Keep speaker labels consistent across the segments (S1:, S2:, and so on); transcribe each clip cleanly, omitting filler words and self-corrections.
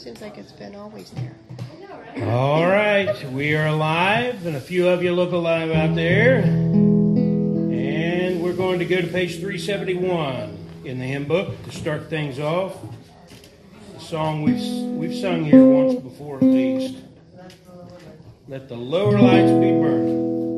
S1: Seems like it's been always there.
S2: All right, we are alive, and a few of you look alive out there. And we're going to go to page 371 in the hymn book to start things off. A song we've sung here once before at least. Let the lower lights be burning.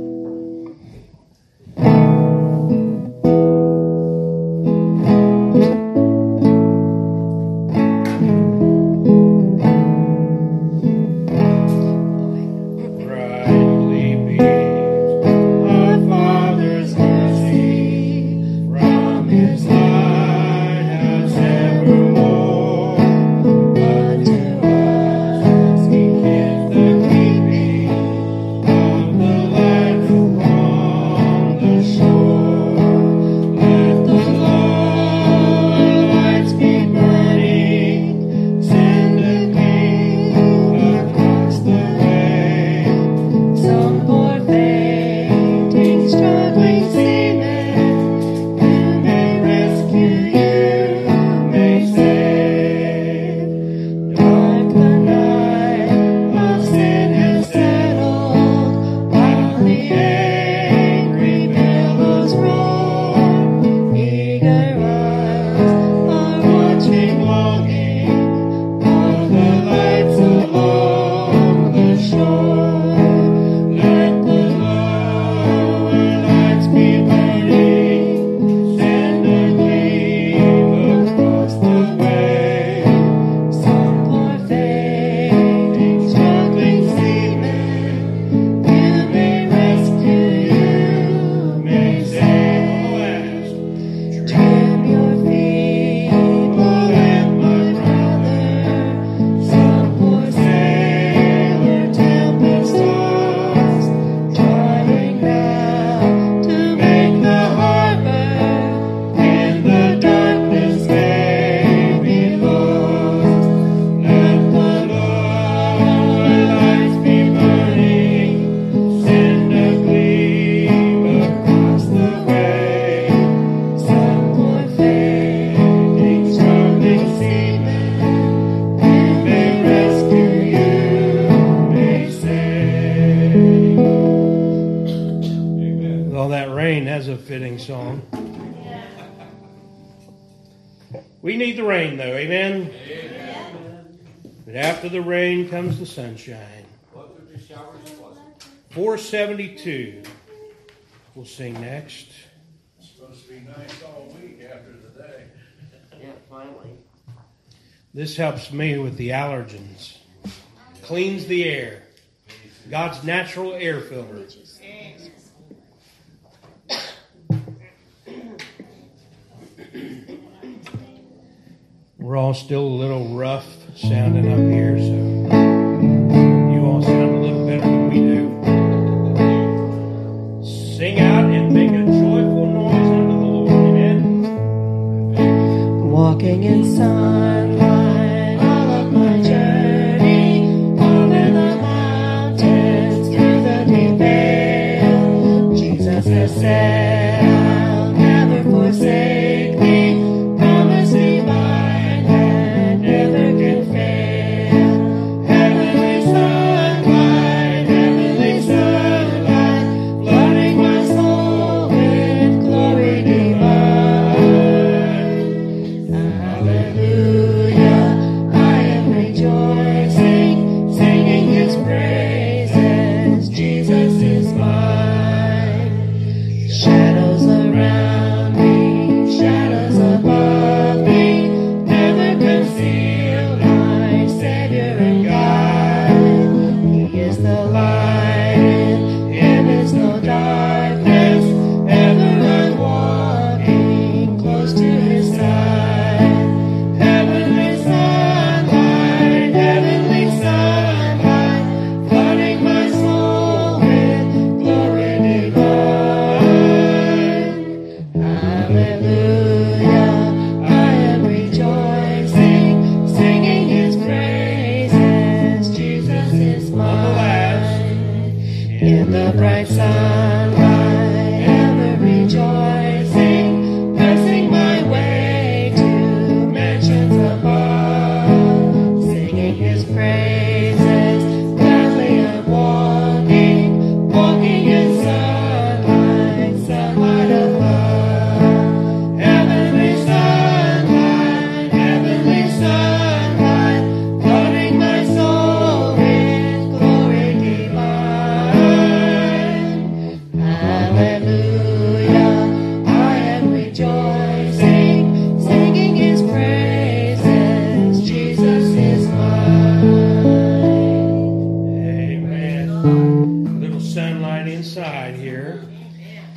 S2: Song. We need the rain, though. Amen? Amen. But after the rain comes the sunshine. 472. We'll sing next.
S3: It's supposed to be nice all week after the day.
S4: Yeah, finally.
S2: This helps me with the allergens. Cleans the air. God's natural air filter. We're all still a little rough sounding up here, so you all sound a little better than we do. Sing out and make a joyful noise unto the Lord. Amen.
S1: Walking in sunlight, all of my journey, over the mountains, through the deep vale. Jesus has said, I'll never forsake thee. Promise me by never can fail.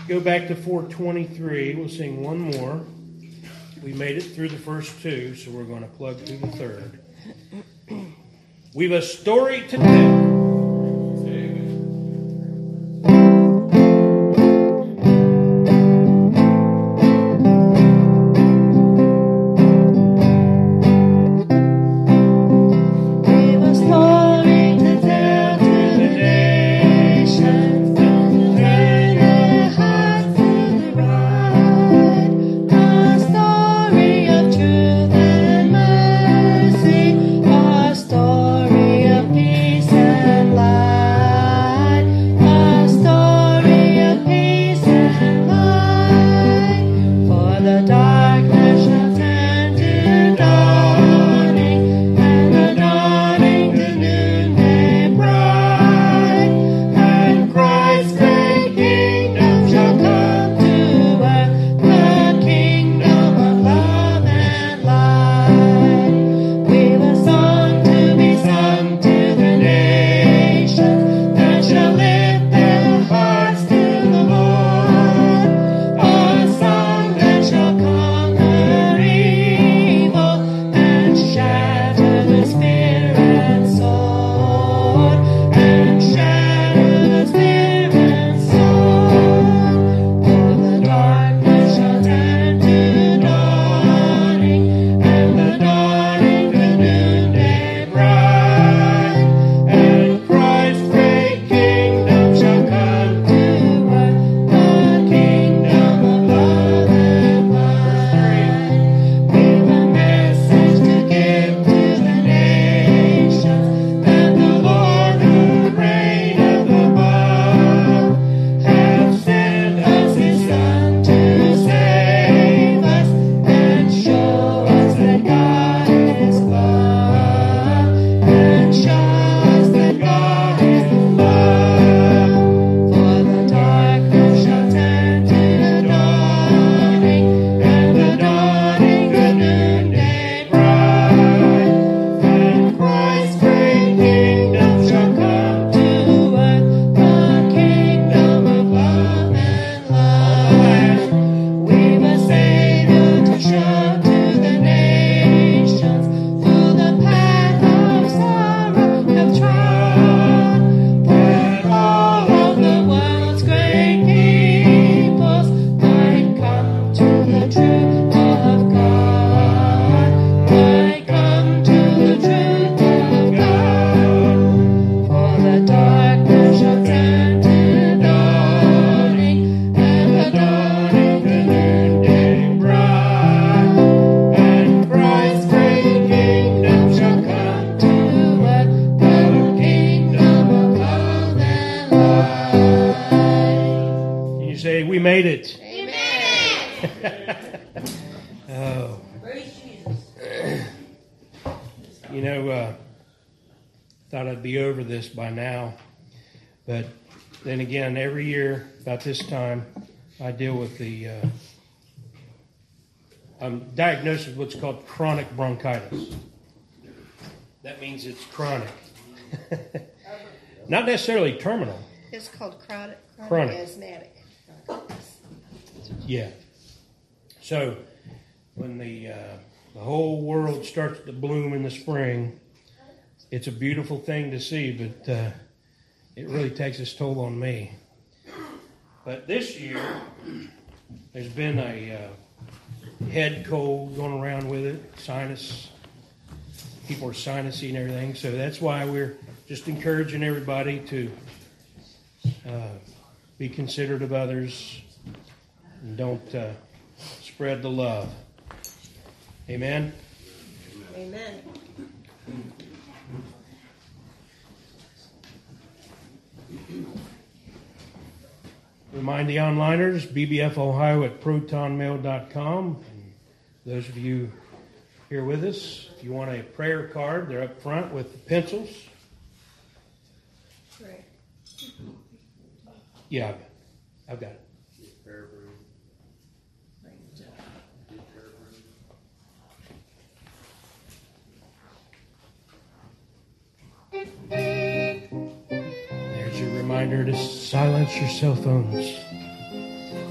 S2: go back to 423. We'll sing one more. We made it through the first two, so we're going to plug through the third. We've a story to tell. We made it.
S4: Amen.
S2: Oh.
S4: Praise Jesus.
S2: You know, thought I'd be over this by now. But then again, every year about this time, I deal with I'm diagnosed with what's called chronic bronchitis. That means it's chronic. Not necessarily terminal.
S5: It's called chronic asthmatic.
S2: Yeah. So when the whole world starts to bloom in the spring, it's a beautiful thing to see, but it really takes its toll on me. But this year, there's been a head cold going around with it, sinus. People are sinusy and everything, so that's why we're just encouraging everybody to be considerate of others and don't spread the love. Amen?
S5: Amen.
S2: Remind the onliners, bbfohio at protonmail.com. And those of you here with us, if you want a prayer card, they're up front with the pencils.
S5: Right.
S2: Yeah, I've got it. There's your reminder to silence your cell phones.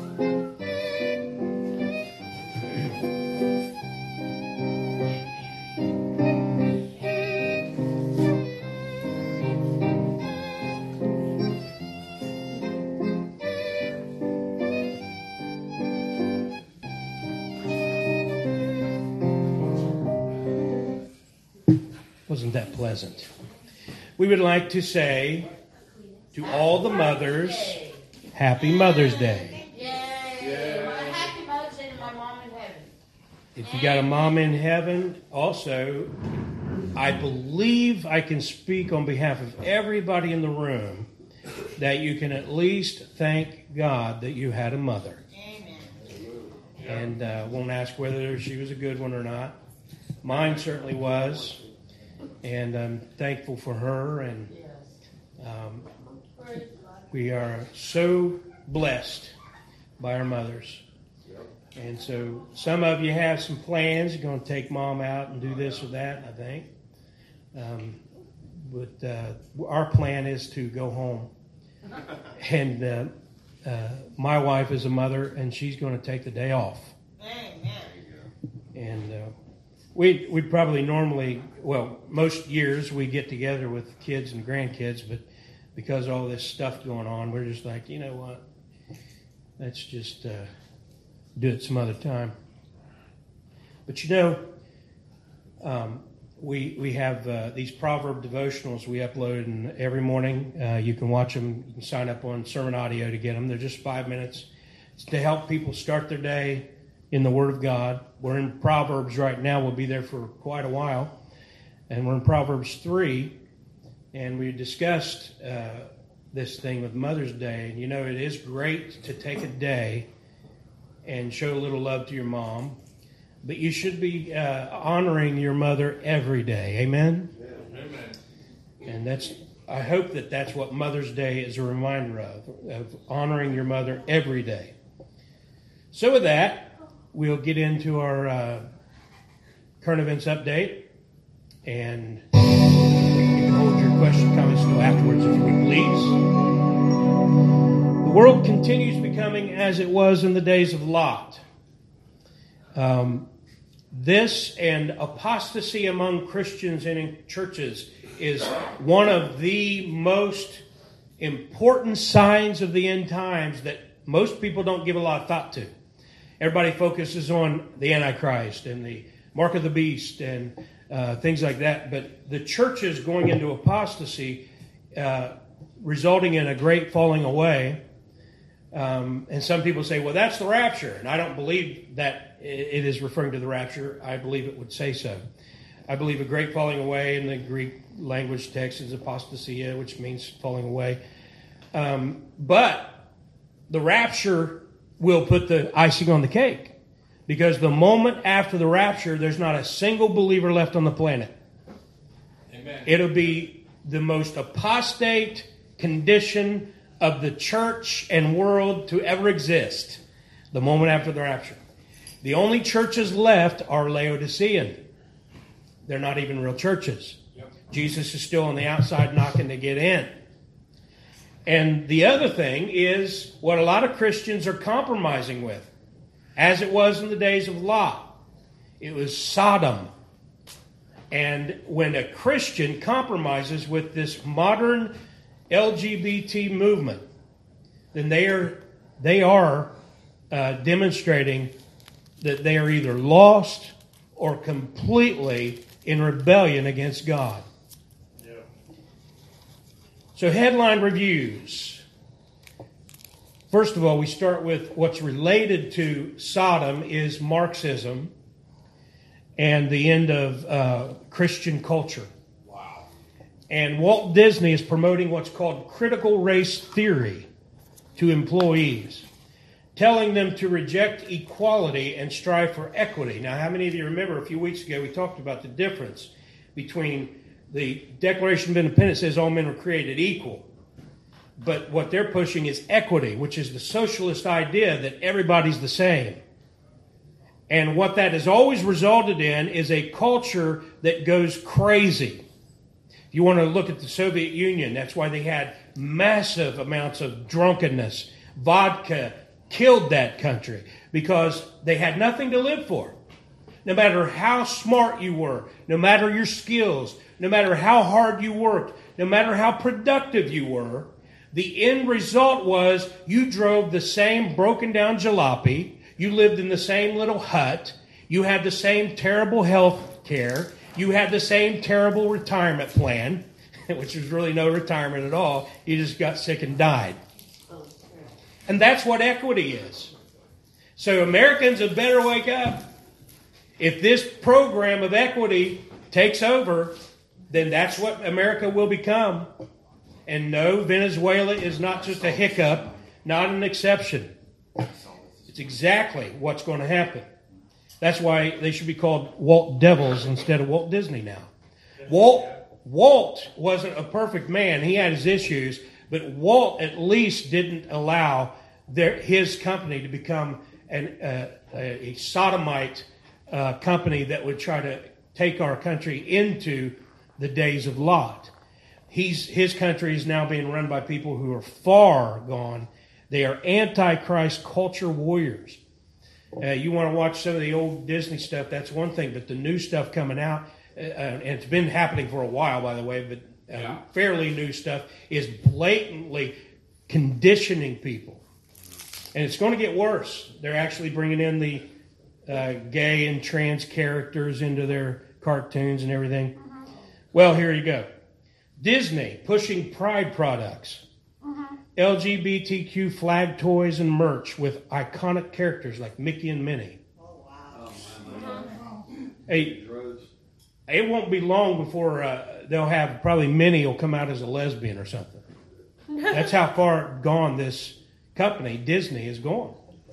S2: that pleasant. We would like to say to all the mothers, Happy Mother's Day.
S6: Yay! Happy Mother's Day to my mom in heaven.
S2: If you got a mom in heaven, also, I believe I can speak on behalf of everybody in the room that you can at least thank God that you had a mother. And won't ask whether she was a good one or not. Mine certainly was. And I'm thankful for her. And we are so blessed by our mothers. And so some of you have some plans. You're going to take mom out and do this or that, I think. But our plan is to go home. And my wife is a mother, and she's going to take the day off. And we probably normally, well, most years we get together with kids and grandkids, but because of all this stuff going on, we're just like, you know what? Let's just do it some other time. But you know, we have these proverb devotionals we upload and every morning. You can watch them. You can sign up on Sermon Audio to get them. They're just 5 minutes. It's to help people start their day in the Word of God. We're in Proverbs right now. We'll be there for quite a while. And we're in Proverbs 3. And we discussed this thing with Mother's Day. And you know, it is great to take a day and show a little love to your mom. But you should be honoring your mother every day. Amen?
S3: Amen.
S2: And I hope that's what Mother's Day is a reminder of honoring your mother every day. So with that, we'll get into our current events update. And you can hold your question comments until afterwards if you would please. The world continues becoming as it was in the days of Lot. This and apostasy among Christians and in churches is one of the most important signs of the end times that most people don't give a lot of thought to. Everybody focuses on the Antichrist and the mark of the beast and things like that. But the church is going into apostasy, resulting in a great falling away. And some people say, well, that's the rapture. And I don't believe that it is referring to the rapture. I believe it would say so. I believe a great falling away in the Greek language text is apostasia, which means falling away. But the rapture will put the icing on the cake. Because the moment after the rapture, there's not a single believer left on the planet. Amen. It'll be the most apostate condition of the church and world to ever exist. The moment after the rapture. The only churches left are Laodicean. They're not even real churches. Yep. Jesus is still on the outside knocking to get in. And the other thing is what a lot of Christians are compromising with. As it was in the days of Lot. It was Sodom. And when a Christian compromises with this modern LGBT movement, then they are demonstrating that they are either lost or completely in rebellion against God. Yeah. So headline reviews. First of all, we start with what's related to Sodom is Marxism and the end of Christian culture. Wow. And Walt Disney is promoting what's called critical race theory to employees, telling them to reject equality and strive for equity. Now, how many of you remember a few weeks ago we talked about the difference between the Declaration of Independence says all men were created equal. But what they're pushing is equity, which is the socialist idea that everybody's the same. And what that has always resulted in is a culture that goes crazy. If you want to look at the Soviet Union, that's why they had massive amounts of drunkenness. Vodka killed that country because they had nothing to live for. No matter how smart you were, no matter your skills, no matter how hard you worked, no matter how productive you were, the end result was you drove the same broken down jalopy, you lived in the same little hut, you had the same terrible health care, You had the same terrible retirement plan, which was really no retirement at all. You just got sick and died. And that's what equity is. So Americans had better wake up. If this program of equity takes over, then that's what America will become. And no, Venezuela is not just a hiccup, not an exception. It's exactly what's going to happen. That's why they should be called Walt Devils instead of Walt Disney now. Walt wasn't a perfect man. He had his issues, but Walt at least didn't allow his company to become a sodomite company that would try to take our country into the days of Lot. His country is now being run by people who are far gone. They are anti-Christ culture warriors. You want to watch some of the old Disney stuff, that's one thing, but the new stuff coming out, and it's been happening for a while, by the way, but fairly new stuff, is blatantly conditioning people. And it's going to get worse. They're actually bringing in the gay and trans characters into their cartoons and everything. Well, here you go. Disney pushing pride products. LGBTQ flag toys and merch with iconic characters like Mickey and Minnie.
S5: Oh, wow.
S2: Hey, it won't be long before they'll have, probably Minnie will come out as a lesbian or something. That's how far gone this company, Disney, is gone.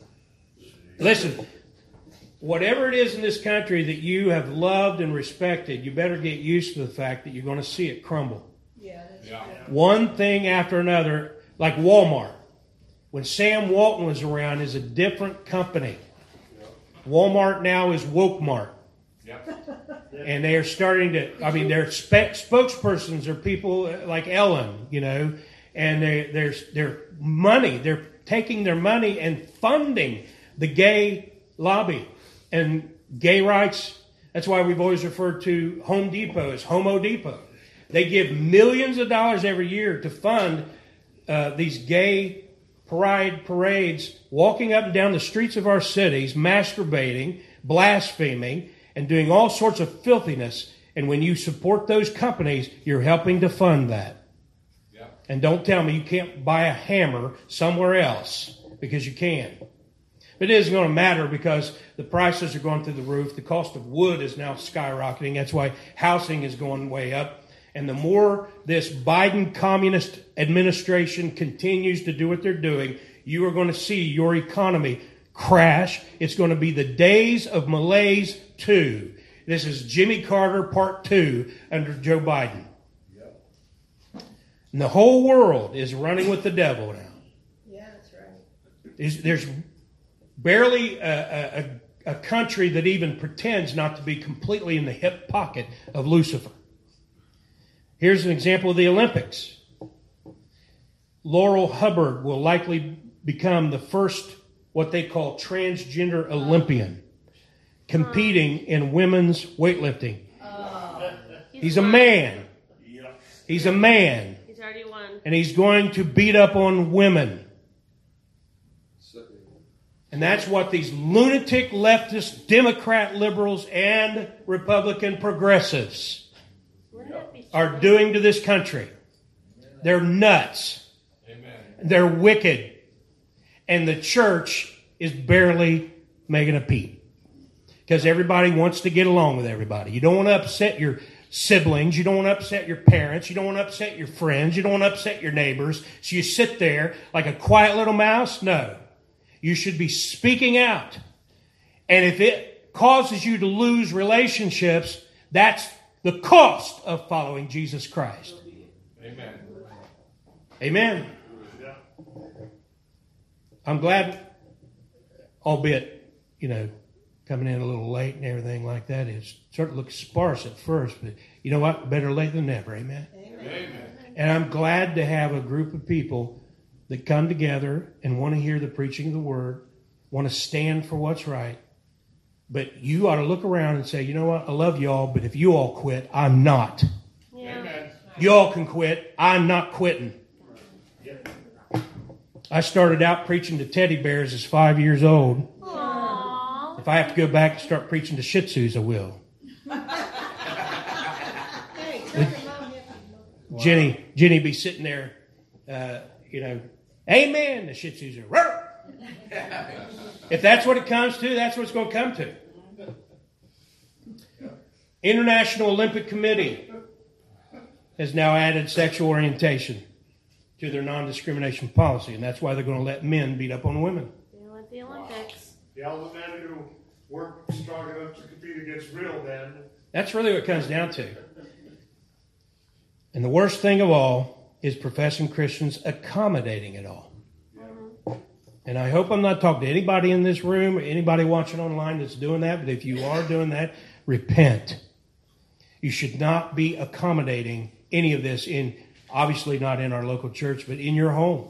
S2: Listen, whatever it is in this country that you have loved and respected, you better get used to the fact that you're going to see it crumble.
S5: Yeah, that's true.
S2: One thing after another. Like Walmart. When Sam Walton was around, is a different company. Walmart now is Wokemart. And they are starting to, their spokespersons are people like Ellen, and their money, they're taking their money and funding the gay lobby and gay rights. That's why we've always referred to Home Depot as Homo Depot. They give millions of dollars every year to fund these gay pride parades, walking up and down the streets of our cities, masturbating, blaspheming, and doing all sorts of filthiness. And when you support those companies, you're helping to fund that. Yeah. And don't tell me you can't buy a hammer somewhere else, because you can. But it isn't going to matter, because the prices are going through the roof. The cost of wood is now skyrocketing. That's why housing is going way up. And the more this Biden communist administration continues to do what they're doing, you are going to see your economy crash. It's going to be the days of malaise 2. This is Jimmy Carter Part 2 under Joe Biden. Yep. And the whole world is running with the devil now.
S5: Yeah, that's right.
S2: There's barely a country that even pretends not to be completely in the hip pocket of Lucifer. Here's an example of the Olympics. Laurel Hubbard will likely become the first, what they call transgender Olympian, competing in women's weightlifting. He's a man. He's a man.
S6: He's already won.
S2: And he's going to beat up on women. And that's what these lunatic leftist Democrat liberals and Republican progressives are doing to this country. They're nuts. Amen. They're wicked. And the church is barely making a peep. Because everybody wants to get along with everybody. You don't want to upset your siblings. You don't want to upset your parents. You don't want to upset your friends. You don't want to upset your neighbors. So you sit there like a quiet little mouse? No. You should be speaking out. And if it causes you to lose relationships, that's the cost of following Jesus Christ. Amen. Amen. I'm glad, albeit, coming in a little late and everything like that, it sort of looks sparse at first, but you know what? Better late than never. Amen. Amen. And I'm glad to have a group of people that come together and want to hear the preaching of the word, want to stand for what's right. But you ought to look around and say, you know what? I love y'all, but if you all quit, I'm not. Yeah. You all can quit. I'm not quitting. I started out preaching to teddy bears as 5 years old.
S6: Aww.
S2: If I have to go back and start preaching to Shih Tzus, I will. Jenny be sitting there, amen. The Shih Tzus are, "Roar." If that's what it comes to, that's what it's going to come to. International Olympic Committee has now added sexual orientation to their non-discrimination policy, and that's why they're going to let men beat up on women.
S6: They want the Olympics.
S7: All the men who weren't strong enough to compete against real men.
S2: That's really what it comes down to. And the worst thing of all is professing Christians accommodating it all. And I hope I'm not talking to anybody in this room or anybody watching online that's doing that, but if you are doing that, repent. You should not be accommodating any of this obviously not in our local church, but in your home.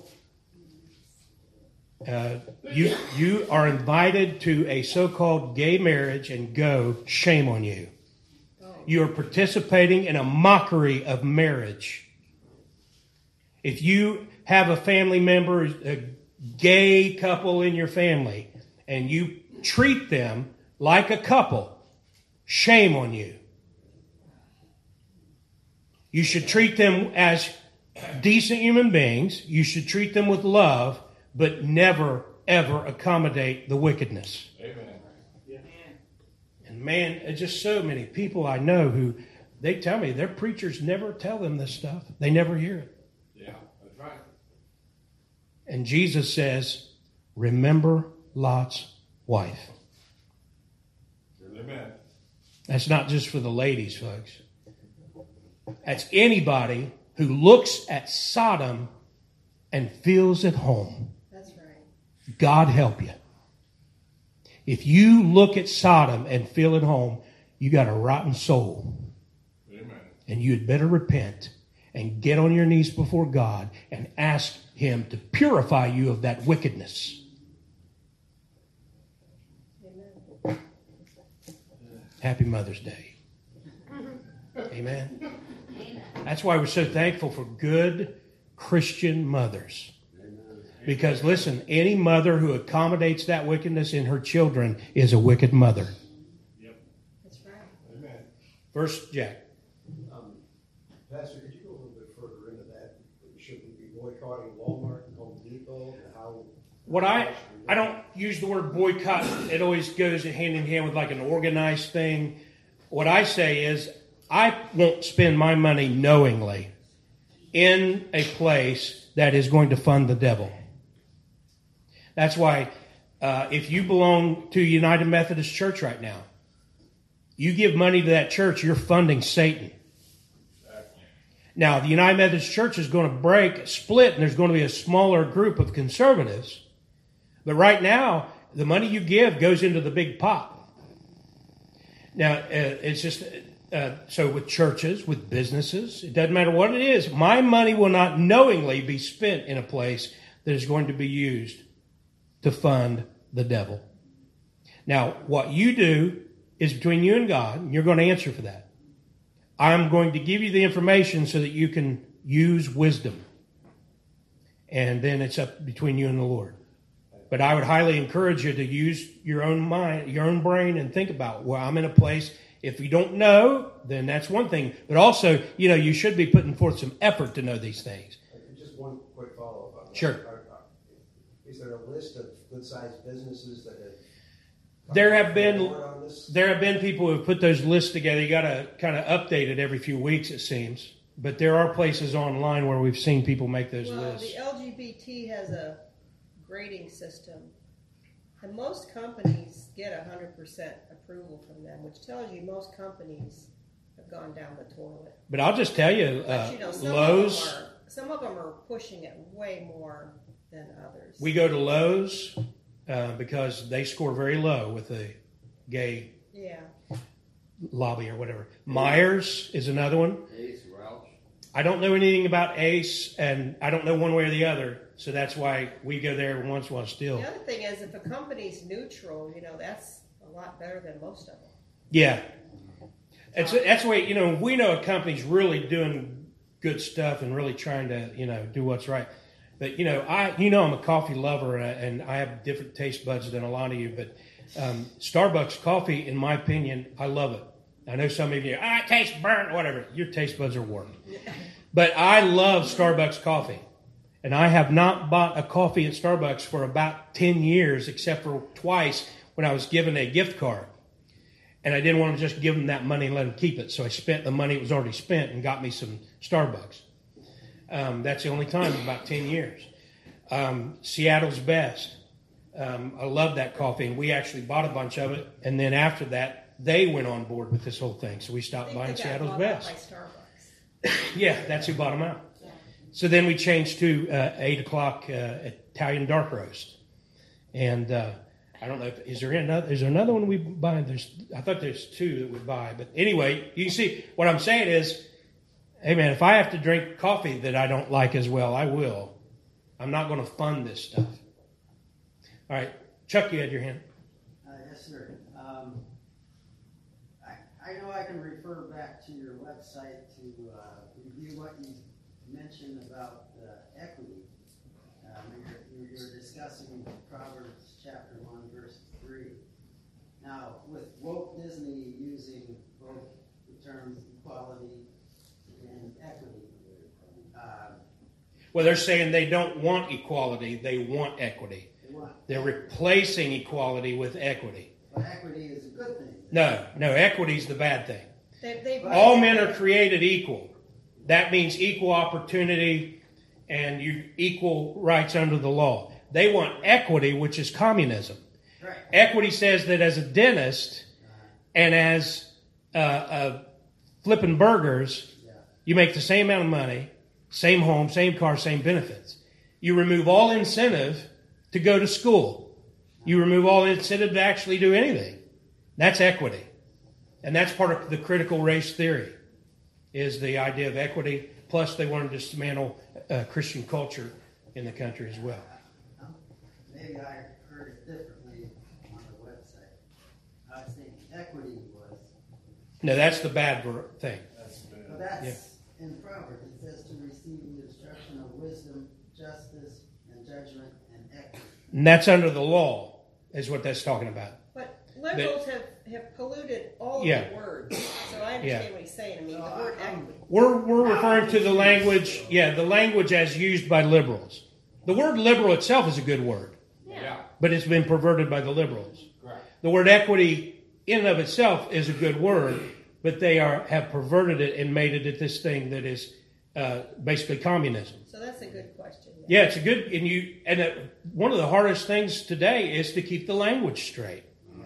S2: You are invited to a so-called gay marriage and go, shame on you. You are participating in a mockery of marriage. If you have a family member, a gay couple in your family, and you treat them like a couple, shame on you. You should treat them as decent human beings. You should treat them with love, but never, ever accommodate the wickedness.
S3: Amen.
S2: And man, there's just so many people I know who, they tell me their preachers never tell them this stuff. They never hear it.
S3: Yeah, that's right.
S2: And Jesus says, remember Lot's wife.
S3: Amen.
S2: That's not just for the ladies, folks. That's anybody who looks at Sodom and feels at home.
S5: That's right.
S2: God help you. If you look at Sodom and feel at home, you got a rotten soul.
S3: Amen.
S2: And you had better repent and get on your knees before God and ask Him to purify you of that wickedness.
S5: Amen.
S2: Happy Mother's Day. Amen. That's why we're so thankful for good Christian mothers. Because listen, any mother who accommodates that wickedness in her children is a wicked mother.
S5: That's right.
S3: Amen.
S2: First, Jack.
S8: Pastor, could you go a little bit further into that? Should we be boycotting Walmart and Home Depot? And how?
S2: What I don't use the word boycott. It always goes hand in hand with like an organized thing. What I say is I won't spend my money knowingly in a place that is going to fund the devil. That's why if you belong to United Methodist Church right now, you give money to that church, you're funding Satan. Now, the United Methodist Church is going to split, and there's going to be a smaller group of conservatives. But right now, the money you give goes into the big pot. Now, it's just, so with churches, with businesses, it doesn't matter what it is. My money will not knowingly be spent in a place that is going to be used to fund the devil. Now, what you do is between you and God, and you're going to answer for that. I'm going to give you the information so that you can use wisdom. And then it's up between you and the Lord. But I would highly encourage you to use your own mind, your own brain, and think about, well, I'm in a place. If you don't know, then that's one thing. But also, you should be putting forth some effort to know these things.
S8: Just one quick follow-up on that.
S2: Sure.
S8: Is there a list of good-sized businesses that have...
S2: There have been people who have put those lists together. You got to kind of update it every few weeks, it seems. But there are places online where we've seen people make those lists.
S5: The LGBT has a grading system, and most companies get 100% approval from them, which tells you most companies have gone down the toilet.
S2: But I'll just tell you, Lowe's.
S5: Some of them are pushing it way more than others.
S2: We go to Lowe's because they score very low with the gay lobby or whatever. Myers is another one.
S3: Ace, Roush.
S2: I don't know anything about Ace, and I don't know one way or the other. So that's why we go there once in a while still.
S5: The other thing is, if a company's neutral, that's a lot better than most of them.
S2: Yeah. That's the way, we know a company's really doing good stuff and really trying to, do what's right. But, I'm a coffee lover, and I have different taste buds than a lot of you. But Starbucks coffee, in my opinion, I love it. I know some of you, it tastes burnt, whatever. Your taste buds are warped. But I love Starbucks coffee. And I have not bought a coffee at Starbucks for about 10 years, except for twice when I was given a gift card. And I didn't want to just give them that money and let them keep it. So I spent the money that was already spent and got me some Starbucks. That's the only time in about 10 years. Seattle's Best. I love that coffee. And we actually bought a bunch of it. And then after that, they went on board with this whole thing. So we stopped buying Seattle's Best.
S5: By Starbucks.
S2: Yeah, that's who bought them out. So then we changed to 8 o'clock Italian dark roast. And I don't know, is there another one we buy? I thought there's two that we buy. But anyway, you can see what I'm saying is, hey man, if I have to drink coffee that I don't like as well, I will. I'm not going to fund this stuff. All right, Chuck, you had your hand.
S9: Yes, sir. I know I can refer back to your website to review what you mentioned about equity. You're discussing Proverbs chapter 1, verse 3. Now, with Walt Disney using both the terms equality and equity,
S2: well, they're saying they don't want equality, they want equity. They're replacing equality with equity.
S9: But equity is a good thing.
S2: No, equity is the bad thing.
S5: All
S2: men are created equal. That means equal opportunity and equal rights under the law. They want equity, which is communism.
S9: Right.
S2: Equity says that as a dentist and as flipping burgers, you make the same amount of money, same home, same car, same benefits. You remove all incentive to go to school. You remove all incentive to actually do anything. That's equity. And that's part of the critical race theory, is the idea of equity. Plus, they want to dismantle Christian culture in the country as well.
S9: Maybe I heard it differently on the website. I was thinking equity was...
S2: No, that's the bad thing.
S9: But that's in Proverbs. It says to receive the instruction of wisdom, justice, and judgment, and equity.
S2: And that's under the law, is what that's talking about.
S5: But liberals have polluted all of
S2: Yeah.
S5: the words. So I understand what he's saying. I mean, the word equity.
S2: We're referring to the language, the language as used by liberals. The word liberal itself is a good word, but it's been perverted by the liberals. The word equity in and of itself is a good word, but they have perverted it and made it this thing that is basically communism.
S5: So that's a good question.
S2: Yeah, it's a good, one of the hardest things today is to keep the language straight.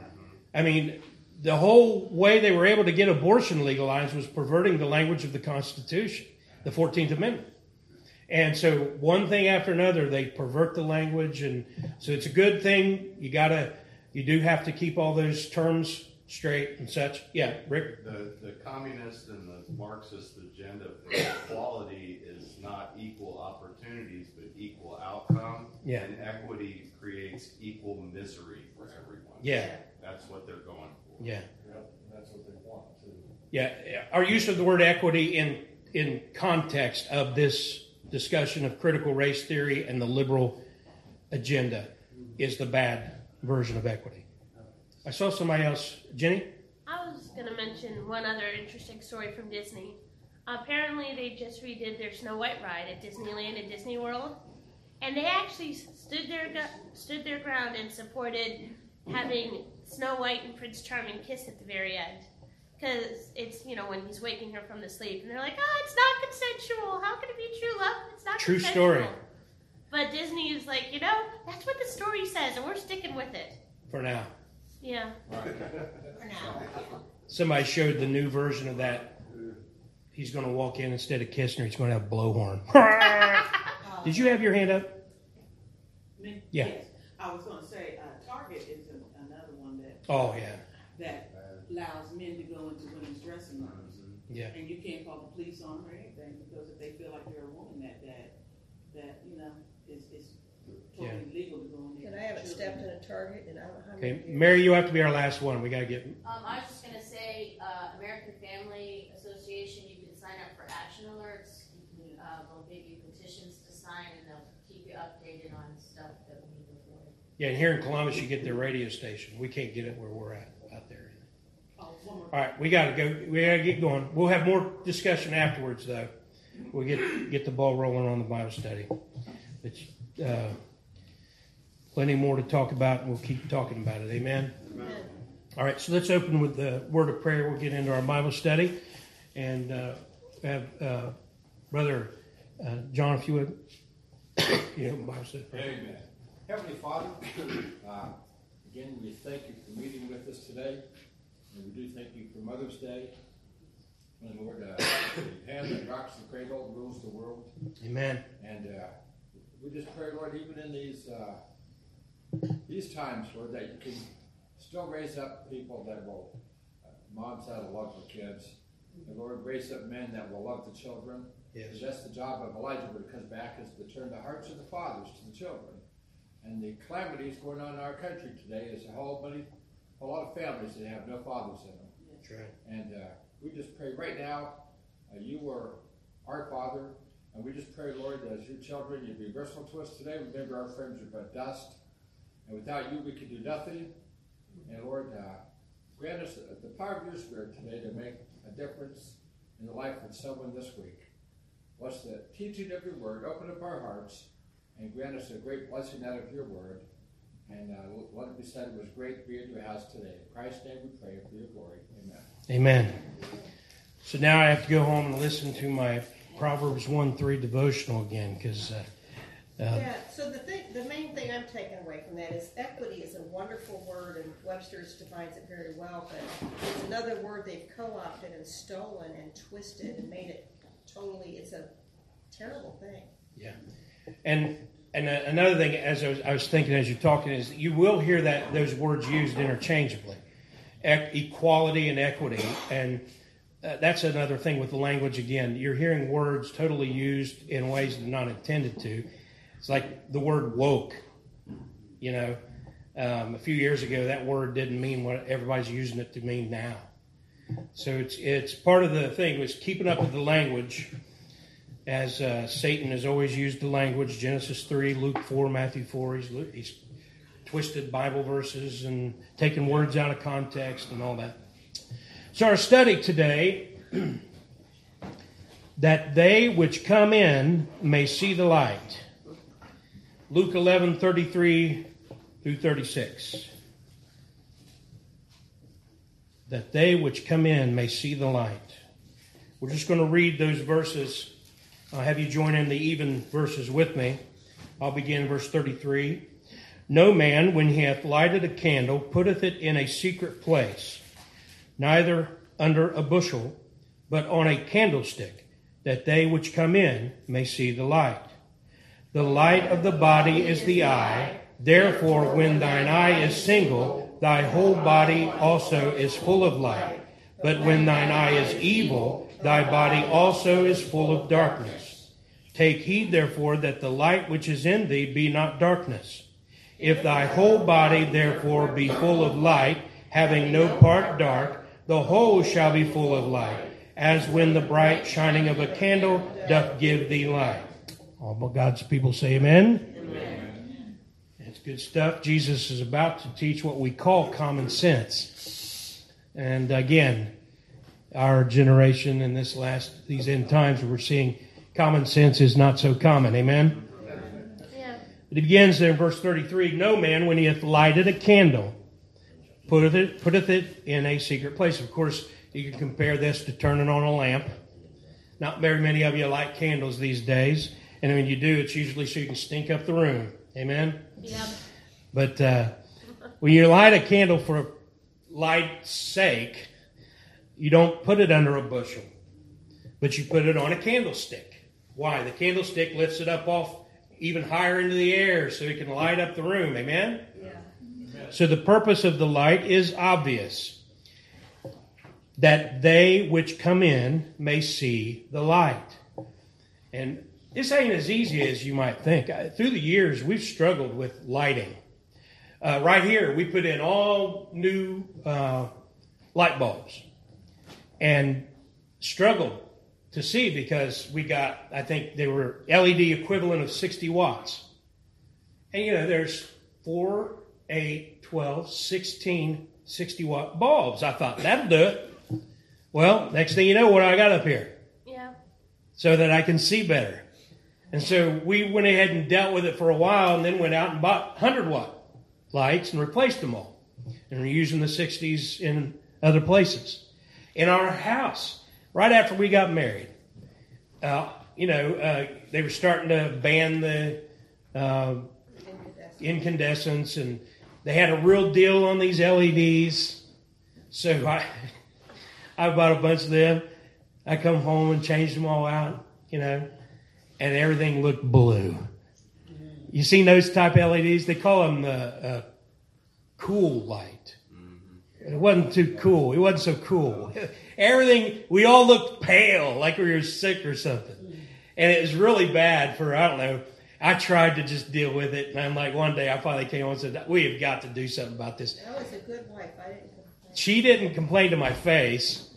S2: I mean, the whole way they were able to get abortion legalized was perverting the language of the Constitution, the 14th Amendment. And so one thing after another, they pervert the language. And so it's a good thing. You do have to keep all those terms straight and such. Yeah, Rick?
S10: The communist and the Marxist agenda for equality is not equal opportunities, but equal outcome.
S2: Yeah.
S10: And equity creates equal misery for everyone.
S2: Yeah.
S10: That's what they're going for.
S2: Yeah.
S3: Yep, that's what they want too.
S2: Yeah. Our use of the word equity in context of this discussion of critical race theory and the liberal agenda is the bad version of equity. I saw somebody else. Jenny?
S11: I was going to mention one other interesting story from Disney. Apparently, they just redid their Snow White ride at Disneyland and Disney World, and they actually stood their ground and supported having Snow White and Prince Charming kiss at the very end. Because it's, when he's waking her from the sleep, and they're like, it's not consensual. How can it be true love? It's not
S2: True
S11: consensual.
S2: story.
S11: But Disney is like, that's what the story says, and we're sticking with it.
S2: For now.
S11: Yeah.
S6: For now.
S2: Somebody showed the new version of that. He's going to walk in, instead of kissing her, he's going to have a blowhorn. Did you have your hand up?
S12: Me?
S2: Yeah.
S12: Yes. I was going to say, Target is another one that allows men to go into women's dressing rooms.
S2: Yeah.
S12: And you can't call the police on them or anything, because if they feel like you're a woman that it's totally legal to go in there.
S5: And I haven't stepped in a Target in I don't know how
S2: Okay,
S5: many years.
S2: Mary, you have to be our last one. We got to get...
S6: I was just going to say, American Family Association, you can sign up for action alerts. You can, they'll give you petitions to sign, and they'll keep you updated on stuff that we need to avoid.
S2: Yeah, and here in Columbus, you get their radio station. We can't get it where we're at out there.
S12: Oh,
S2: All right, we got to go. We got to get going. We'll have more discussion afterwards, though. We'll get the ball rolling on the Bible study. It's plenty more to talk about, and we'll keep talking about it. Amen?
S5: Amen.
S2: All right, so let's open with the word of prayer. We'll get into our Bible study. And have Brother John, if you would. Bible study.
S13: Amen. Heavenly Father, again, we thank you for meeting with us today. And we do thank you for Mother's Day. And Lord, the hand that rocks the cradle rules the world.
S2: Amen.
S13: And we just pray, Lord, even in these times, Lord, that you can still raise up people that will, moms that will love their kids. And Lord, raise up men that will love the children.
S2: Yes.
S13: Because that's the job of Elijah when it comes back, is to turn the hearts of the fathers to the children. And the calamities going on in our country today is a lot of families that have no fathers in them.
S2: That's right.
S13: And we just pray right now, you were our Father, and we just pray, Lord, that as your children, you be merciful to us today. Remember, our friends are but dust, and without you, we can do nothing. And Lord, grant us the power of your Spirit today to make a difference in the life of someone this week. Bless the teaching of your word, open up our hearts, and grant us a great blessing out of your word. And let it be said it was great to be in your house today. In Christ's name we pray for your glory. Amen.
S2: Amen. So now I have to go home and listen to my Proverbs 1:3 devotional again, because
S5: so the main thing I'm taking away from that is equity is a wonderful word, and Webster's defines it very well, but it's another word they've co-opted and stolen and twisted and made it totally, it's a terrible thing.
S2: Yeah. And another thing, as I was thinking as you're talking, is you will hear those words used interchangeably, equality and equity, and that's another thing with the language. Again, you're hearing words totally used in ways they're not intended to. It's like the word woke. A few years ago, that word didn't mean what everybody's using it to mean now. So it's part of the thing was keeping up with the language. As Satan has always used the language, Genesis 3, Luke 4, Matthew 4, he's twisted Bible verses and taken words out of context and all that. So our study today, that they which come in may see the light. Luke 11:33 through 36. That they which come in may see the light. We're just going to read those verses. I'll have you join in the even verses with me. I'll begin verse 33. No man, when he hath lighted a candle, putteth it in a secret place, neither under a bushel, but on a candlestick, that they which come in may see the light. The light of the body is the eye. Therefore, when thine eye is single, thy whole body also is full of light. But when thine eye is evil, thy body also is full of darkness. Take heed, therefore, that the light which is in thee be not darkness. If thy whole body, therefore, be full of light, having no part dark, the whole shall be full of light, as when the bright shining of a candle doth give thee light. All God's people say amen. Amen. It's good stuff. Jesus is about to teach what we call common sense. And again, our generation in these end times, we're seeing common sense is not so common. Amen?
S11: Yeah.
S2: It begins there in verse 33. No man, when he hath lighted a candle, putteth it in a secret place. Of course, you can compare this to turning on a lamp. Not very many of you light candles these days. And when you do, it's usually so you can stink up the room. Amen?
S11: Yeah.
S2: But when you light a candle for light's sake, you don't put it under a bushel, but you put it on a candlestick. Why? The candlestick lifts it up off even higher into the air so it can light up the room. Amen?
S5: Yeah.
S2: So the purpose of the light is obvious, that they which come in may see the light. And this ain't as easy as you might think. Through the years, we've struggled with lighting. Right here, we put in all new light bulbs and struggled to see because we got, I think they were LED equivalent of 60 watts. And there's 4, 8, 12, 16, 60-watt bulbs. I thought, that'll do it. Well, next thing you know, what I got up here?
S11: Yeah.
S2: So that I can see better. And so we went ahead and dealt with it for a while and then went out and bought 100-watt lights and replaced them all. And we're using the 60s in other places. In our house, right after we got married, they were starting to ban the incandescents, and they had a real deal on these LEDs. So I bought a bunch of them. I come home and changed them all out, and everything looked blue. You seen those type of LEDs? They call them the cool light. It wasn't too cool. It wasn't so cool. Everything, we all looked pale, like we were sick or something. And it was really bad for, I don't know, I tried to just deal with it. And I'm like, one day I finally came on and said, we have got to do something about this.
S5: That was a good wife. I didn't complain.
S2: She didn't complain to my face.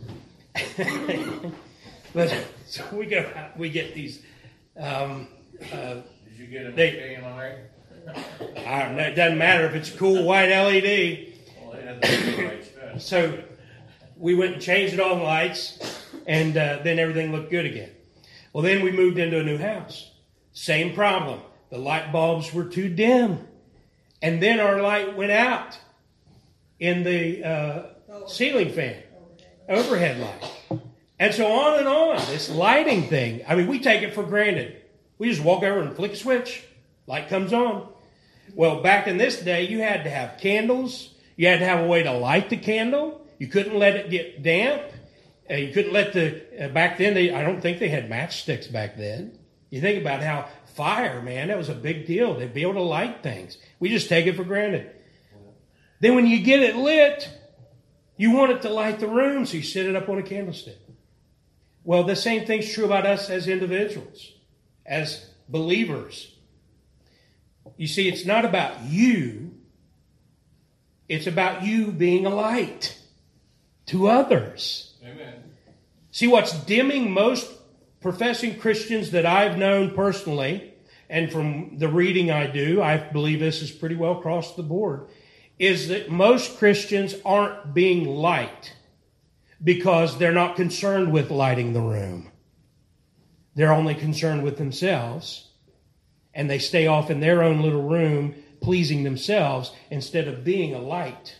S2: But so we get these.
S3: Did you get a KNI?
S2: I don't know. It doesn't matter if it's a cool white LED.
S3: Well, they had the right stuff.
S2: So we went and changed all the lights, and then everything looked good again. Well, then we moved into a new house. Same problem. The light bulbs were too dim. And then our light went out in the ceiling fan, overhead light. And so on and on, this lighting thing. I mean, we take it for granted. We just walk over and flick a switch, light comes on. Well, back in this day, you had to have candles. You had to have a way to light the candle. You couldn't let it get damp. You couldn't let back then, I don't think they had matchsticks back then. You think about how fire, man, that was a big deal. They'd be able to light things. We just take it for granted. Then when you get it lit, you want it to light the room, so you set it up on a candlestick. Well, the same thing's true about us as individuals, as believers. You see, it's not about you. It's about you being a light to others.
S3: Amen.
S2: See, what's dimming most professing Christians that I've known personally, and from the reading I do, I believe this is pretty well across the board, is that most Christians aren't being light because they're not concerned with lighting the room. They're only concerned with themselves, and they stay off in their own little room pleasing themselves instead of being a light.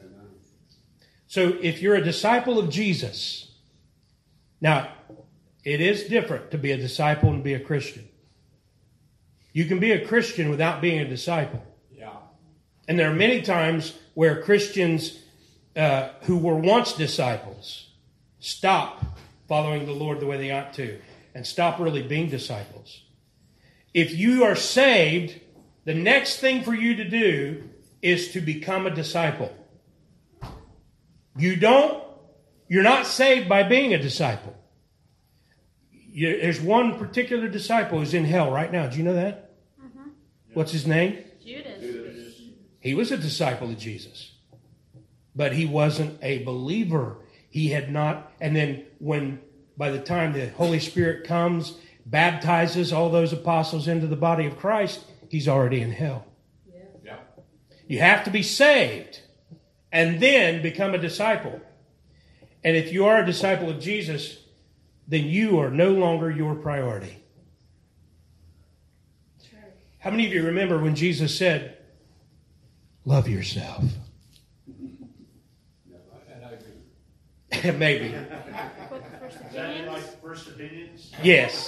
S2: So if you're a disciple of Jesus, now it is different to be a disciple and be a Christian. You can be a Christian without being a disciple.
S13: Yeah.
S2: And there are many times where Christians who were once disciples stop following the Lord the way they ought to and stop really being disciples. If you are saved, the next thing for you to do is to become a disciple. You're not saved by being a disciple. There's one particular disciple who's in hell right now. Do you know that?
S11: Mm-hmm.
S2: What's his name?
S11: Judas.
S2: He was a disciple of Jesus. But he wasn't a believer. He had not. And then by the time the Holy Spirit comes, baptizes all those apostles into the body of Christ, he's already in hell.
S3: Yeah.
S2: You have to be saved and then become a disciple. And if you are a disciple of Jesus, then you are no longer your priority. How many of you remember when Jesus said, love yourself? Maybe.
S7: Is that in like First Opinions?
S2: Yes.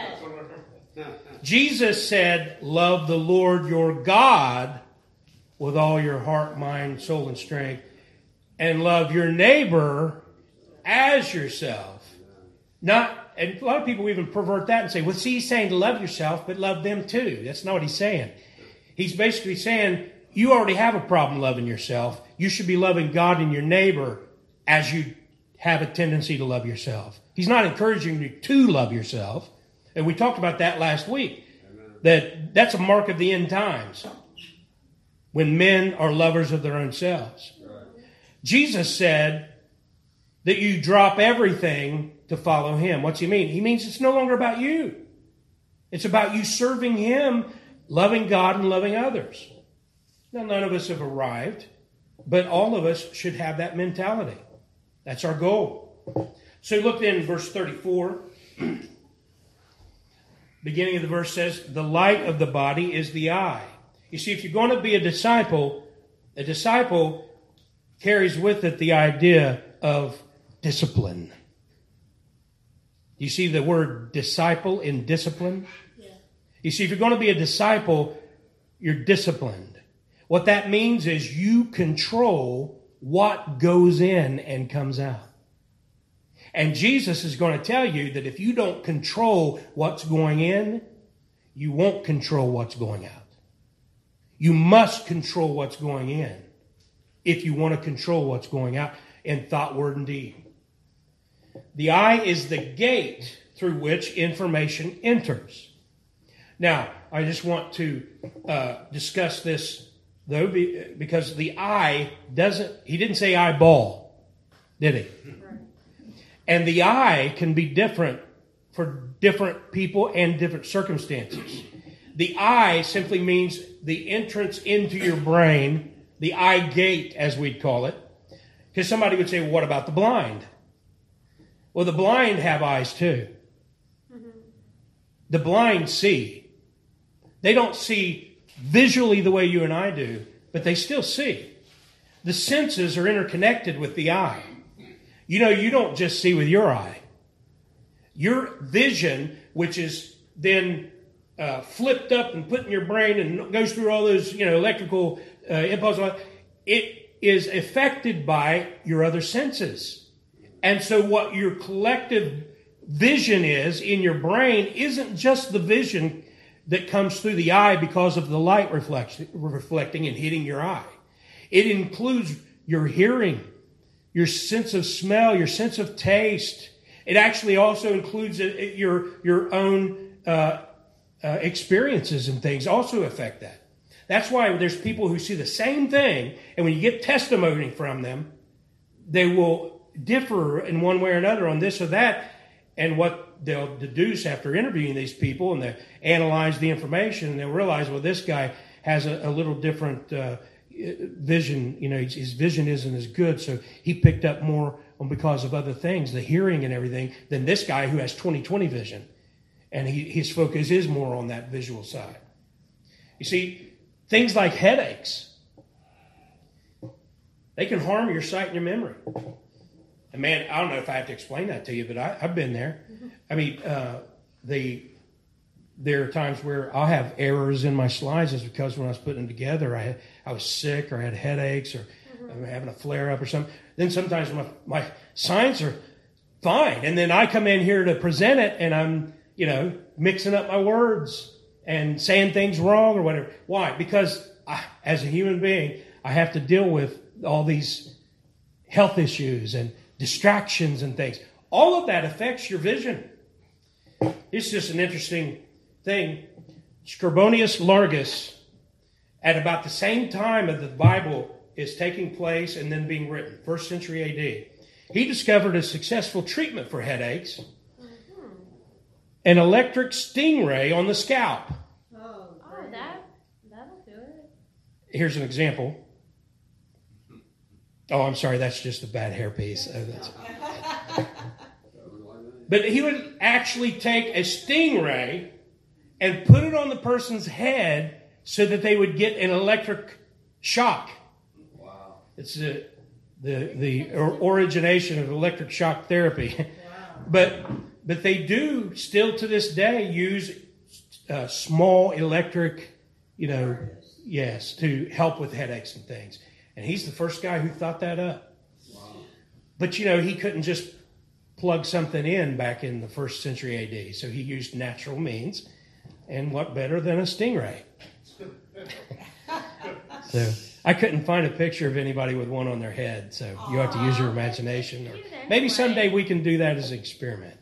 S2: Jesus said, love the Lord your God with all your heart, mind, soul, and strength, and love your neighbor as yourself. And a lot of people even pervert that and say, well, see, he's saying to love yourself, but love them too. That's not what he's saying. He's basically saying, you already have a problem loving yourself. You should be loving God and your neighbor as you have a tendency to love yourself. He's not encouraging you to love yourself. And we talked about that last week. That's a mark of the end times. When men are lovers of their own selves. Right. Jesus said that you drop everything to follow him. What's he mean? He means it's no longer about you. It's about you serving him, loving God and loving others. Now, none of us have arrived. But all of us should have that mentality. That's our goal. So look then in verse 34. Beginning of the verse says, the light of the body is the eye. You see, if you're going to be a disciple carries with it the idea of discipline. You see the word disciple in discipline? Yeah. You see, if you're going to be a disciple, you're disciplined. What that means is you control what goes in and comes out. And Jesus is going to tell you that if you don't control what's going in, you won't control what's going out. You must control what's going in if you want to control what's going out in thought, word, and deed. The eye is the gate through which information enters. Now, I just want to discuss this, though, because the eye he didn't say eyeball, did he? And the eye can be different for different people and different circumstances. The eye simply means the entrance into your brain, the eye gate, as we'd call it. Because somebody would say, well, what about the blind? Well, the blind have eyes too. Mm-hmm. The blind see. They don't see visually the way you and I do, but they still see. The senses are interconnected with the eye. You know, you don't just see with your eye. Your vision, which is then flipped up and put in your brain and goes through all those, electrical impulses, it is affected by your other senses. And so what your collective vision is in your brain isn't just the vision that comes through the eye because of the light reflecting and hitting your eye. It includes your hearing, your sense of smell, your sense of taste. It actually also includes your own experiences and things also affect that. That's why there's people who see the same thing, and when you get testimony from them, they will differ in one way or another on this or that, and what they'll deduce after interviewing these people, and they analyze the information, and they'll realize, well, this guy has a little different vision. His vision isn't as good, so he picked up more because of other things, the hearing and everything, than this guy who has 20/20 vision, and his focus is more on that visual side. You see, things like headaches, they can harm your sight and your memory. And man, I don't know if I have to explain that to you, but I've been there. I mean, there are times where I'll have errors in my slides just because when I was putting them together, I was sick or I had headaches or I'm having a flare-up or something. Then sometimes my signs are fine. And then I come in here to present it and I'm, mixing up my words and saying things wrong or whatever. Why? Because as a human being, I have to deal with all these health issues and distractions and things. All of that affects your vision. It's just an interesting thing. Scribonius Largus, at about the same time that the Bible is taking place and then being written, 1st century AD, he discovered a successful treatment for headaches, an electric stingray on the scalp.
S11: That'll do it.
S2: Here's an example. Oh, I'm sorry, that's just a bad hairpiece. But he would actually take a stingray and put it on the person's head so that they would get an electric shock. Wow. It's the origination of electric shock therapy. Wow. But they do still to this day use small electric, to help with headaches and things. And he's the first guy who thought that up. Wow. But, he couldn't just plug something in back in the 1st century AD. So he used natural means. And what better than a stingray? So I couldn't find a picture of anybody with one on their head. So you have to use your imagination. Or maybe someday we can do that as an experiment.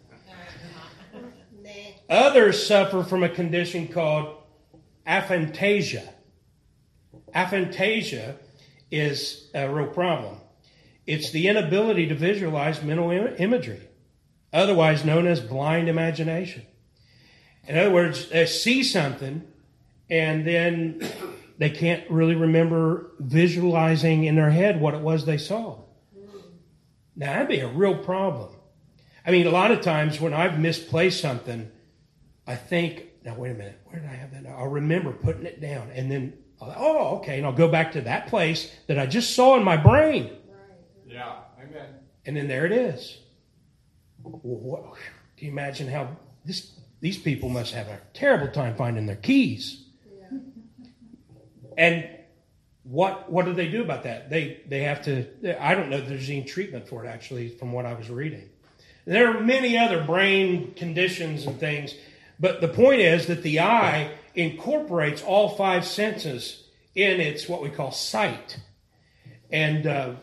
S2: Others suffer from a condition called aphantasia. Aphantasia is a real problem. It's the inability to visualize mental imagery, otherwise known as blind imagination. In other words, they see something and then they can't really remember visualizing in their head what it was they saw. Now, that'd be a real problem. I mean, a lot of times when I've misplaced something, I think, now wait a minute, where did I have that? I'll remember putting it down, and then, okay, and I'll go back to that place that I just saw in my brain.
S13: Yeah, amen.
S2: And then there it is. Well, can you imagine how these people must have a terrible time finding their keys? Yeah. And what do they do about that? They have to, I don't know if there's any treatment for it, actually, from what I was reading. And there are many other brain conditions and things, but the point is that the eye incorporates all 5 senses in its what we call sight. And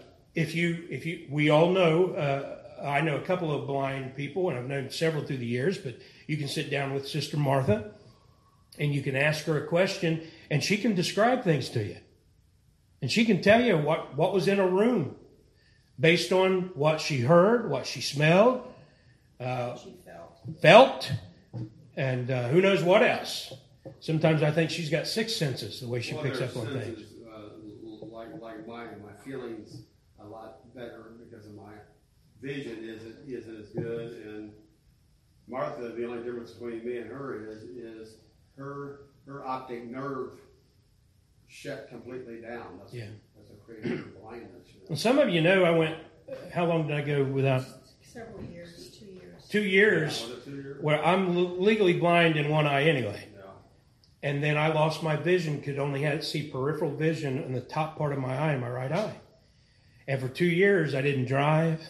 S2: we all know, I know a couple of blind people, and I've known several through the years, but you can sit down with Sister Martha, and you can ask her a question, and she can describe things to you. And she can tell you what was in a room based on what she heard, what she smelled, she felt, and who knows what else. Sometimes I think she's got 6 senses, the way she picks up on things.
S14: Like mine, my feelings a lot better because of my vision isn't as good. And Martha, the only difference between me and her is her optic nerve shut completely down. That's a creative blindness.
S2: Well, some of you know I went, how long did I go without?
S5: Several years, 2 years.
S2: 2 years,
S14: Yeah, was it 2 years?
S2: where I'm legally blind in one eye anyway.
S14: Yeah.
S2: And then I lost my vision, could only see peripheral vision in the top part of my eye, in my right eye. And for 2 years, I didn't drive.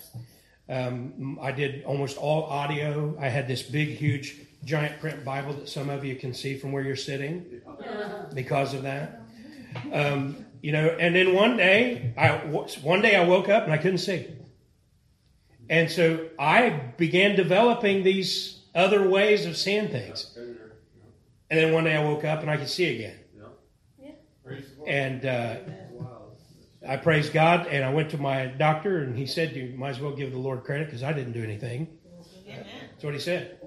S2: I did almost all audio. I had this big, huge, giant print Bible that some of you can see from where you're sitting because of that. And then one day I woke up and I couldn't see. And so I began developing these other ways of seeing things. And then one day I woke up and I could see again. And I praised God, and I went to my doctor, and he said, you might as well give the Lord credit because I didn't do anything. That's what he said.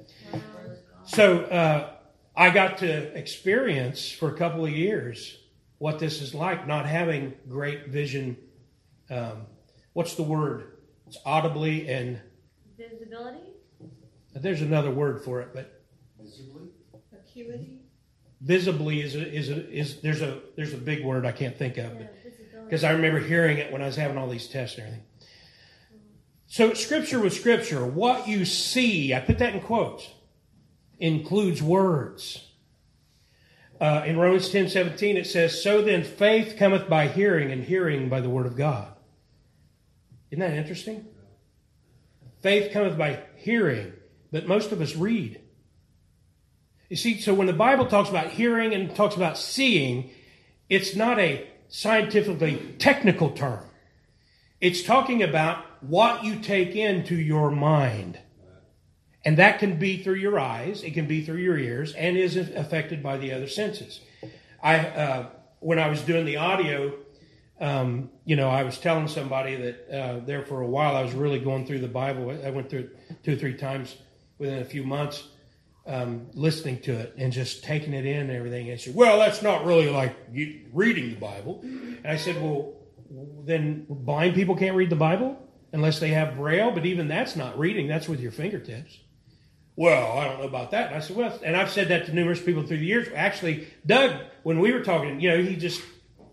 S2: So I got to experience for a couple of years what this is like, not having great vision. What's the word? It's audibly and...
S11: Visibility?
S2: There's another word for it, but...
S8: Visibly?
S5: Acuity?
S2: Visibly there's a big word I can't think of, because I remember hearing it when I was having all these tests and everything. So Scripture with Scripture, what you see, I put that in quotes, includes words. In Romans 10:17 it says, so then faith cometh by hearing, and hearing by the word of God. Isn't that interesting? Faith cometh by hearing, but most of us read. You see, so when the Bible talks about hearing and talks about seeing, it's not a scientifically technical term. It's talking about what you take into your mind. And that can be through your eyes, it can be through your ears, and is affected by the other senses. When I was doing the audio, I was telling somebody that there for a while I was really going through the Bible. I went through it 2 or 3 times within a few months, listening to it and just taking it in and everything. And she said, well, that's not really like reading the Bible. And I said, well, then blind people can't read the Bible unless they have Braille, but even that's not reading, that's with your fingertips. Well, I don't know about that. And I said, well, and I've said that to numerous people through the years. Actually, Doug, when we were talking, he just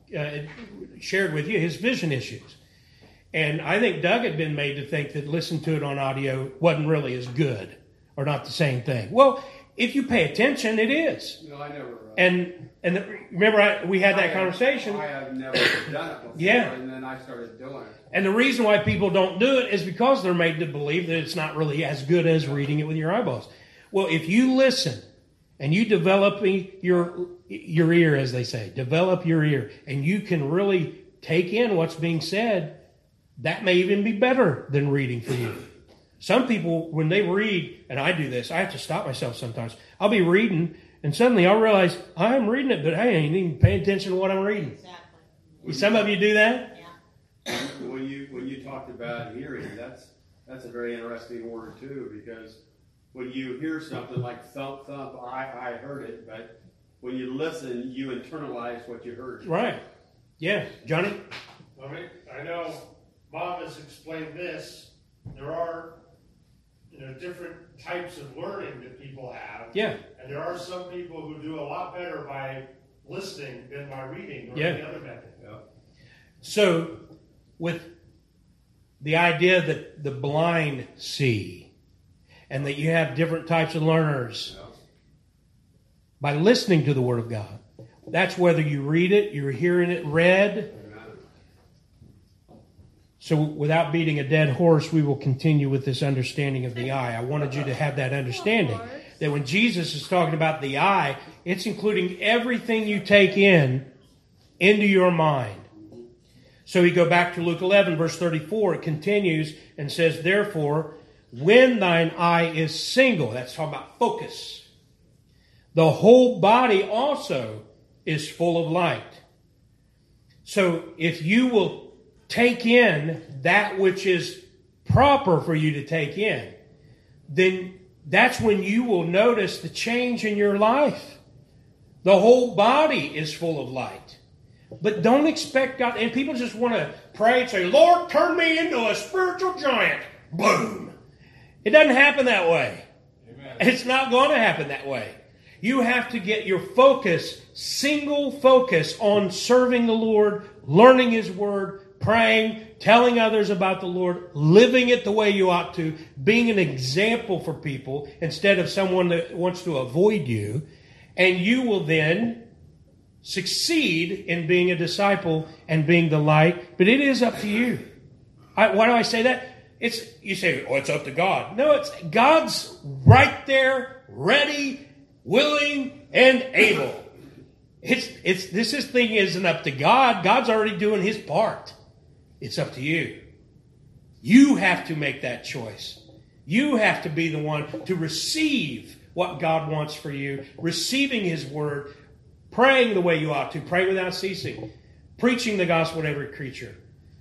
S2: shared with you his vision issues. And I think Doug had been made to think that listening to it on audio wasn't really as good or not the same thing. Well, if you pay attention, it is.
S14: No, I never.
S2: And remember, we had that conversation.
S14: I have never done it before,
S2: yeah.
S14: And then I started doing it.
S2: And the reason why people don't do it is because they're made to believe that it's not really as good as reading it with your eyeballs. Well, if you listen and you develop your ear, as they say, develop your ear, and you can really take in what's being said, that may even be better than reading for you. Some people, when they read, and I do this, I have to stop myself sometimes. I'll be reading, and suddenly I'll realize I'm reading it, but I ain't even paying attention to what I'm reading.
S6: Exactly.
S2: Some of you do that?
S6: Yeah.
S14: When you talked about hearing, that's a very interesting word too, because when you hear something like thump thump, I heard it, but when you listen, you internalize what you heard.
S2: Right. Yeah. Johnny?
S7: I know Bob has explained this. There are, different types of learning that people have.
S2: Yeah.
S7: And there are some people who do a lot better by listening than by reading or
S2: Yeah.
S7: any other method.
S2: So, with the idea that the blind see, and that you have different types of learners, by listening to the Word of God, that's whether you read it, you're hearing it read. So, without beating a dead horse, we will continue with this understanding of the eye. I wanted you to have that understanding that when Jesus is talking about the eye, it's including everything you take into your mind. So we go back to Luke 11, verse 34. It continues and says, therefore, when thine eye is single, that's talking about focus, the whole body also is full of light. So if you will take in that which is proper for you to take in, then that's when you will notice the change in your life. The whole body is full of light. But don't expect God, and people just want to pray and say, Lord, turn me into a spiritual giant. Boom. It doesn't happen that way. Amen. It's not going to happen that way. You have to get your focus, single focus on serving the Lord, learning His Word, praying, telling others about the Lord, living it the way you ought to, being an example for people instead of someone that wants to avoid you. And you will then succeed in being a disciple and being the light. But it is up to you. Why do I say that? You say, oh, it's up to God. No, it's God's right there, ready, willing, and able. This thing isn't up to God. God's already doing His part. It's up to you. You have to make that choice. You have to be the one to receive what God wants for you, receiving His Word, praying the way you ought to, pray without ceasing, preaching the gospel to every creature.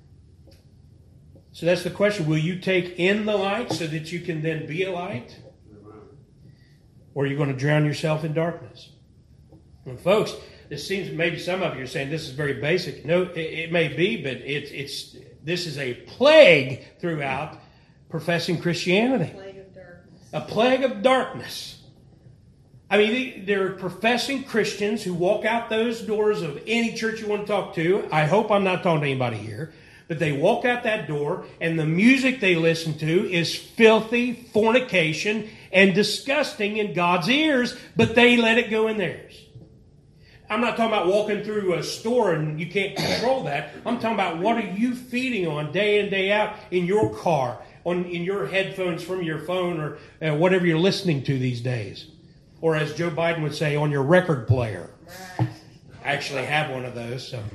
S2: So that's the question. Will you take in the light so that you can then be a light? Or are you going to drown yourself in darkness? And folks, this seems, maybe some of you are saying this is very basic. No, it may be, but this is a plague throughout professing Christianity. A plague of darkness. I mean, there are professing Christians who walk out those doors of any church you want to talk to. I hope I'm not talking to anybody here. But they walk out that door, and the music they listen to is filthy fornication and disgusting in God's ears, but they let it go in theirs. I'm not talking about walking through a store and you can't control that. I'm talking about what are you feeding on day in, day out in your car, in your headphones from your phone, or whatever you're listening to these days. Or as Joe Biden would say, on your record player. I actually have one of those. So.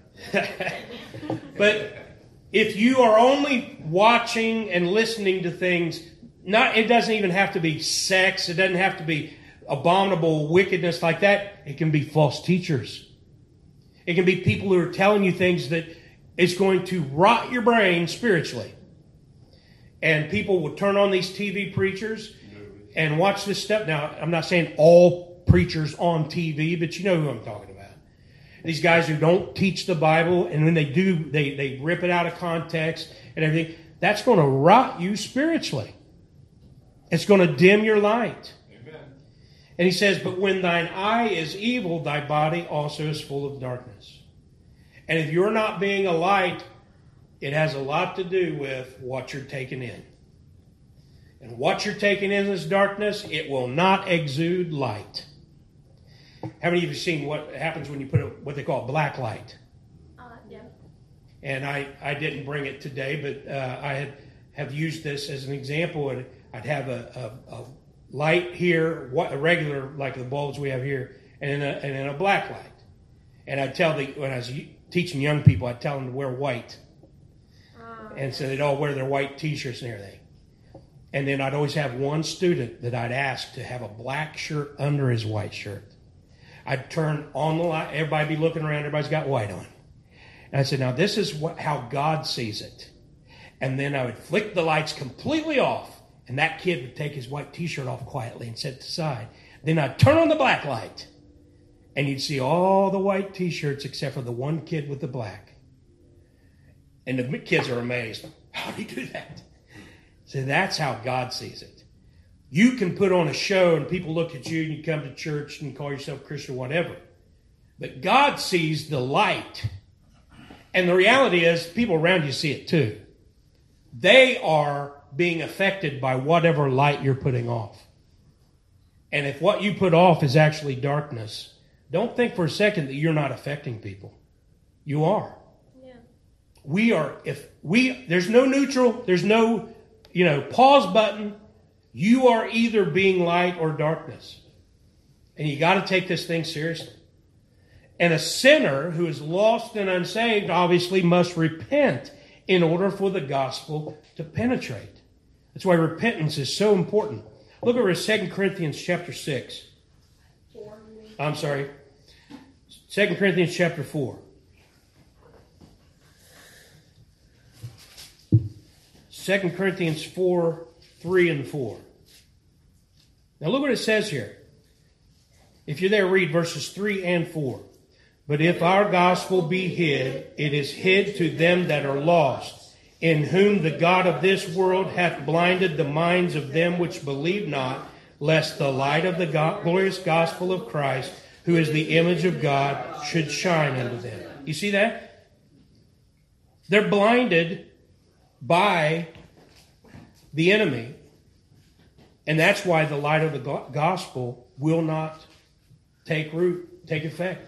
S2: But if you are only watching and listening to things, it doesn't even have to be sex. It doesn't have to be abominable wickedness like that. It can be false teachers. It can be people who are telling you things that is going to rot your brain spiritually. And people will turn on these TV preachers and watch this stuff. Now, I'm not saying all preachers on TV, but you know who I'm talking about. These guys who don't teach the Bible, and when they do, they rip it out of context and everything. That's going to rot you spiritually. It's going to dim your light. Amen. And he says, but when thine eye is evil, thy body also is full of darkness. And if you're not being a light, it has a lot to do with what you're taking in. And what you're taking in this darkness, it will not exude light. How many of you have seen what happens when you put what they call black light?
S11: Yeah.
S2: And I didn't bring it today, but I have used this as an example. And I'd have a light here, a regular, like the bulbs we have here, and then a black light. And I'd tell when I was teaching young people, I'd tell them to wear white. And so they'd all wear their white t-shirts and everything. And then I'd always have one student that I'd ask to have a black shirt under his white shirt. I'd turn on the light. Everybody'd be looking around. Everybody's got white on. And I said, now this is how God sees it. And then I would flick the lights completely off. And that kid would take his white t-shirt off quietly and set it aside. Then I'd turn on the black light. And you'd see all the white T-shirts except for the one kid with the black. And the kids are amazed. How do you do that? So that's how God sees it. You can put on a show and people look at you and you come to church and call yourself Christian or whatever. But God sees the light. And the reality is people around you see it too. They are being affected by whatever light you're putting off. And if what you put off is actually darkness, don't think for a second that you're not affecting people. You are.
S11: Yeah.
S2: We are, there's no neutral, there's no, pause button. You are either being light or darkness. And you got to take this thing seriously. And a sinner who is lost and unsaved obviously must repent in order for the gospel to penetrate. That's why repentance is so important. Look over at 2 Corinthians chapter 6. I'm sorry. 2 Corinthians chapter 4. 2 Corinthians 4, 3 and 4. Now look what it says here. If you're there, read verses 3 and 4. But if our gospel be hid, it is hid to them that are lost, in whom the God of this world hath blinded the minds of them which believe not, lest the light of the glorious gospel of Christ, who is the image of God, should shine unto them. You see that? They're blinded by the enemy. And that's why the light of the gospel will not take root, take effect.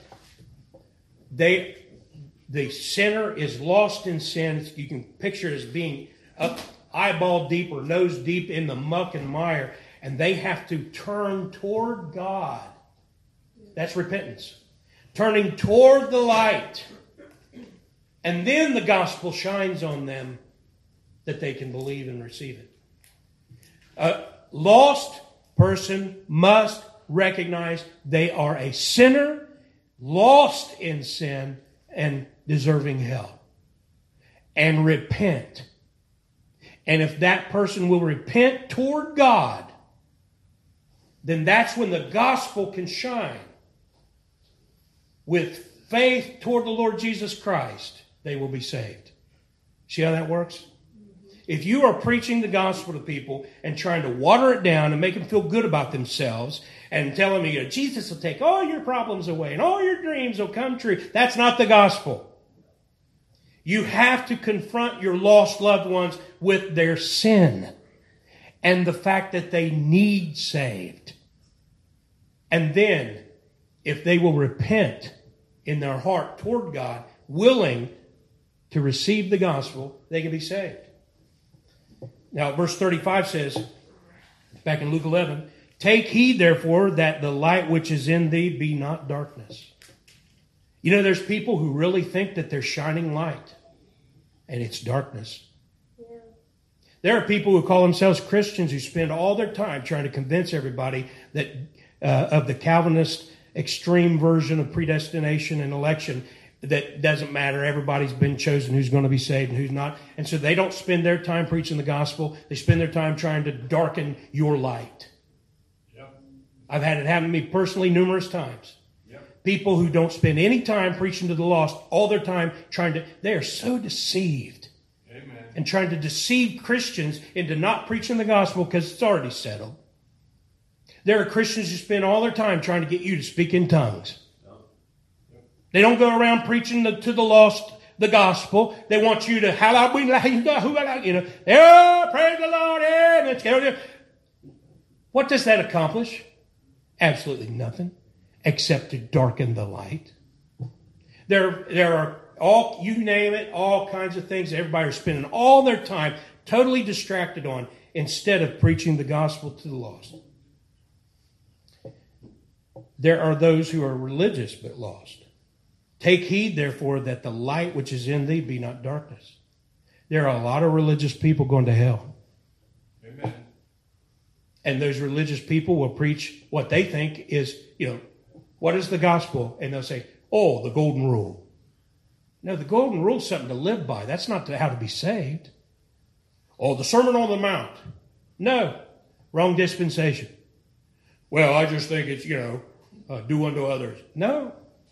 S2: The sinner is lost in sin. You can picture it as being up eyeball deep or nose deep in the muck and mire. And they have to turn toward God. That's repentance. Turning toward the light. And then the gospel shines on them that they can believe and receive it. A lost person must recognize they are a sinner, lost in sin, and deserving hell. And repent. And if that person will repent toward God, then that's when the gospel can shine. With faith toward the Lord Jesus Christ, they will be saved. See how that works? If you are preaching the gospel to people and trying to water it down and make them feel good about themselves and telling them, Jesus will take all your problems away and all your dreams will come true, that's not the gospel. You have to confront your lost loved ones with their sin and the fact that they need saved. And then, if they will repent in their heart toward God, willing to receive the gospel, they can be saved. Now, verse 35 says, back in Luke 11, take heed, therefore, that the light which is in thee be not darkness. There's people who really think that they're shining light, and it's darkness. Yeah. There are people who call themselves Christians who spend all their time trying to convince everybody that of the Calvinist extreme version of predestination and election, that doesn't matter. Everybody's been chosen who's going to be saved and who's not. And so they don't spend their time preaching the gospel. They spend their time trying to darken your light. Yep. I've had it happen to me personally numerous times. Yep. People who don't spend any time preaching to the lost, all their time they are so deceived. Amen. And trying to deceive Christians into not preaching the gospel because it's already settled. There are Christians who spend all their time trying to get you to speak in tongues. They don't go around preaching to the lost the gospel. They want you to, praise the Lord. What does that accomplish? Absolutely nothing, except to darken the light. There are all, you name it, all kinds of things everybody is spending all their time totally distracted on instead of preaching the gospel to the lost. There are those who are religious but lost. Take heed, therefore, that the light which is in thee be not darkness. There are a lot of religious people going to hell. Amen. And those religious people will preach what they think is, what is the gospel? And they'll say, the golden rule. No, the golden rule is something to live by. That's not how to be saved. The Sermon on the Mount. No, wrong dispensation. Well, I just think it's, do unto others. No.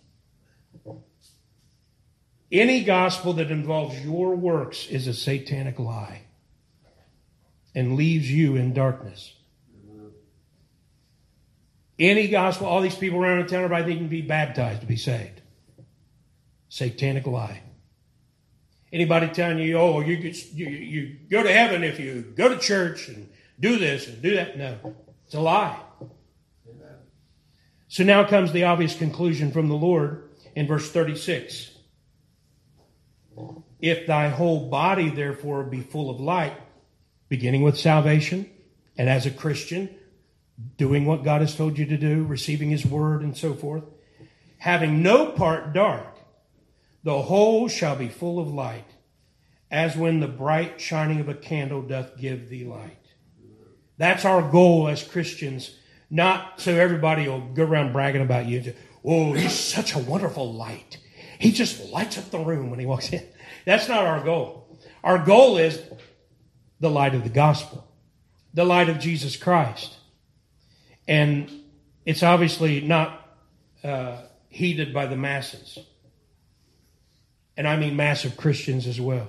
S2: Any gospel that involves your works is a satanic lie and leaves you in darkness. Any gospel, all these people around in town, everybody they can be baptized to be saved. Satanic lie. Anybody telling you, oh, you go to heaven if you go to church and do this and do that? No, it's a lie. Amen. So now comes the obvious conclusion from the Lord in verse 36. If thy whole body, therefore, be full of light, beginning with salvation, and as a Christian, doing what God has told you to do, receiving His word and so forth, having no part dark, the whole shall be full of light, as when the bright shining of a candle doth give thee light. That's our goal as Christians, not so everybody will go around bragging about you. Oh, he's such a wonderful light. He just lights up the room when he walks in. That's not our goal. Our goal is the light of the gospel, the light of Jesus Christ. And it's obviously not heeded by the masses. And I mean massive Christians as well.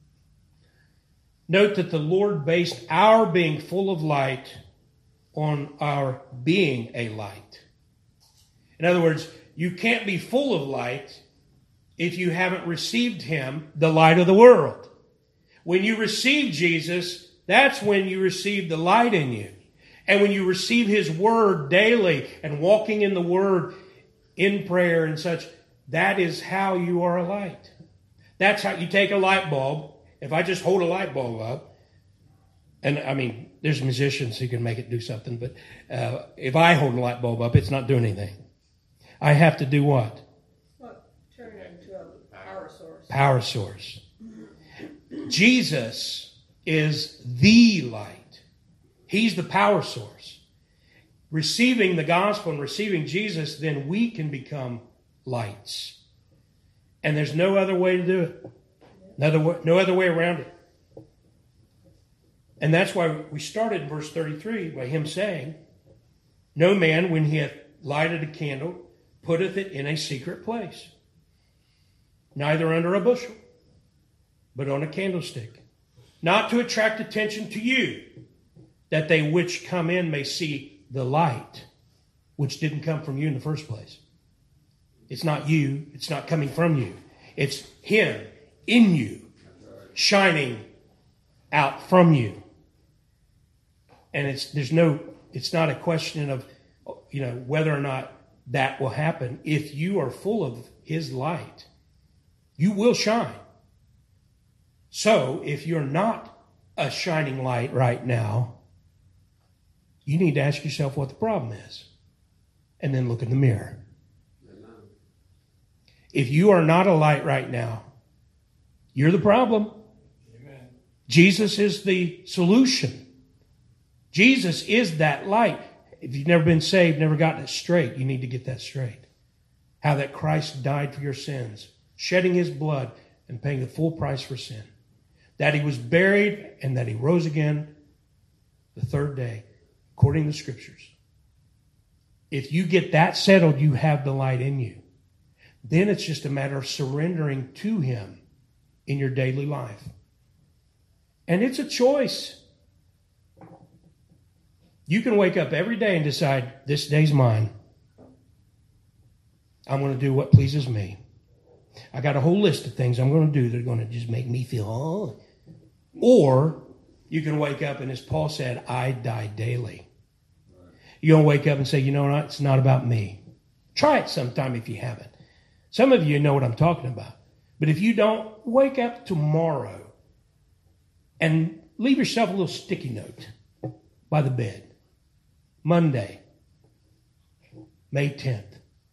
S2: Note that the Lord based our being full of light on our being a light. In other words, you can't be full of light if you haven't received Him, the light of the world. When you receive Jesus, that's when you receive the light in you. And when you receive His word daily and walking in the word in prayer and such, that is how you are a light. That's how you take a light bulb. If I just hold a light bulb up, and I mean, there's musicians who can make it do something, but if I hold a light bulb up, it's not doing anything. I have to do what?
S5: Turn it into a power source.
S2: Power source. Jesus is the light. He's the power source. Receiving the gospel and receiving Jesus, then we can become lights. And there's no other way to do it. No other way around it. And that's why we started in verse 33 by Him saying, no man, when he hath lighted a candle, putteth it in a secret place, neither under a bushel, but on a candlestick, not to attract attention to you, that they which come in may see the light, which didn't come from you in the first place. It's not you. It's not coming from you. It's Him in you, shining out from you. And it's not a question of, whether or not that will happen. If you are full of His light, you will shine. So if you're not a shining light right now, you need to ask yourself what the problem is. And then look in the mirror. If you are not a light right now, you're the problem. Amen. Jesus is the solution. Jesus is that light. If you've never been saved, never gotten it straight, you need to get that straight. How that Christ died for your sins, shedding His blood and paying the full price for sin. That He was buried and that He rose again the third day, according to the Scriptures. If you get that settled, you have the light in you. Then it's just a matter of surrendering to Him in your daily life. And it's a choice. You can wake up every day and decide, this day's mine. I'm going to do what pleases me. I got a whole list of things I'm going to do that are going to just make me feel, oh. Or you can wake up and, as Paul said, I die daily. You're going to wake up and say, you know what, it's not about me. Try it sometime if you haven't. Some of you know what I'm talking about. But if you don't, wake up tomorrow and leave yourself a little sticky note by the bed. Monday, May 10th.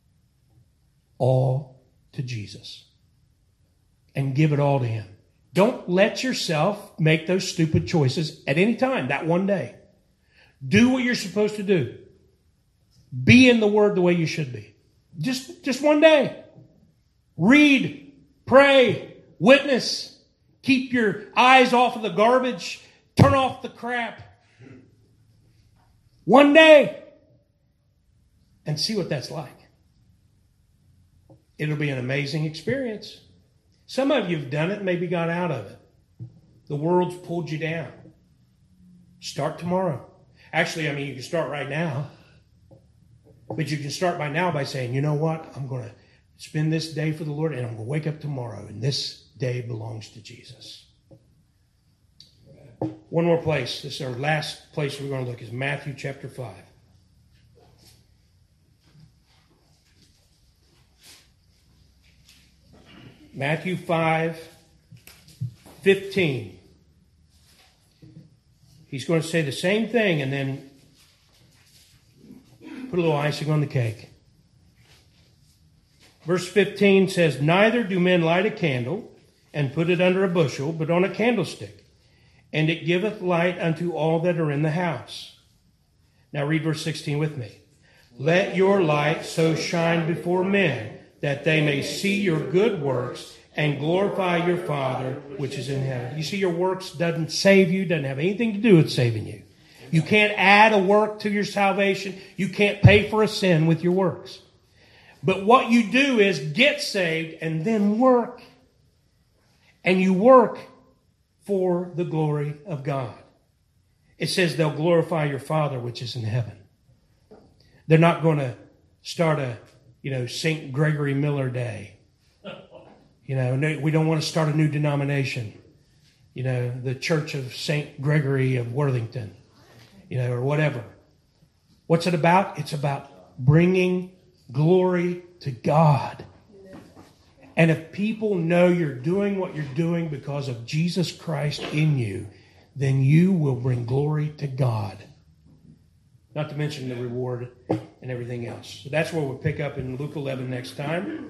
S2: All to Jesus. And give it all to Him. Don't let yourself make those stupid choices at any time, that one day. Do what you're supposed to do. Be in the Word the way you should be. Just one day. Read, pray, witness. Keep your eyes off of the garbage. Turn off the crap. One day. and see what that's like. It'll be an amazing experience. Some of you have done it and maybe got out of it. The world's pulled you down. Start tomorrow. Actually, you can start right now. But you can start by now by saying, you know what? I'm going to spend this day for the Lord, and I'm going to wake up tomorrow, and this day belongs to Jesus. One more place. This is our last place we're going to look is Matthew chapter 5. Matthew 5:15. He's going to say the same thing and then put a little icing on the cake. Verse 15 says, "Neither do men light a candle and put it under a bushel, but on a candlestick, and it giveth light unto all that are in the house." Now read verse 16 with me. "Let your light so shine before men, that they may see your good works and glorify your Father which is in heaven." You see, your works doesn't save you, doesn't have anything to do with saving you. You can't add a work to your salvation. You can't pay for a sin with your works. But what you do is get saved and then work. And you work for the glory of God. It says they'll glorify your Father which is in heaven. They're not going to start a, St. Gregory Miller Day. We don't want to start a new denomination. The Church of St. Gregory of Worthington, or whatever. What's it about? It's about bringing glory to God. And if people know you're doing what you're doing because of Jesus Christ in you, then you will bring glory to God. Not to mention the reward and everything else. So that's where we'll pick up in Luke 11 next time.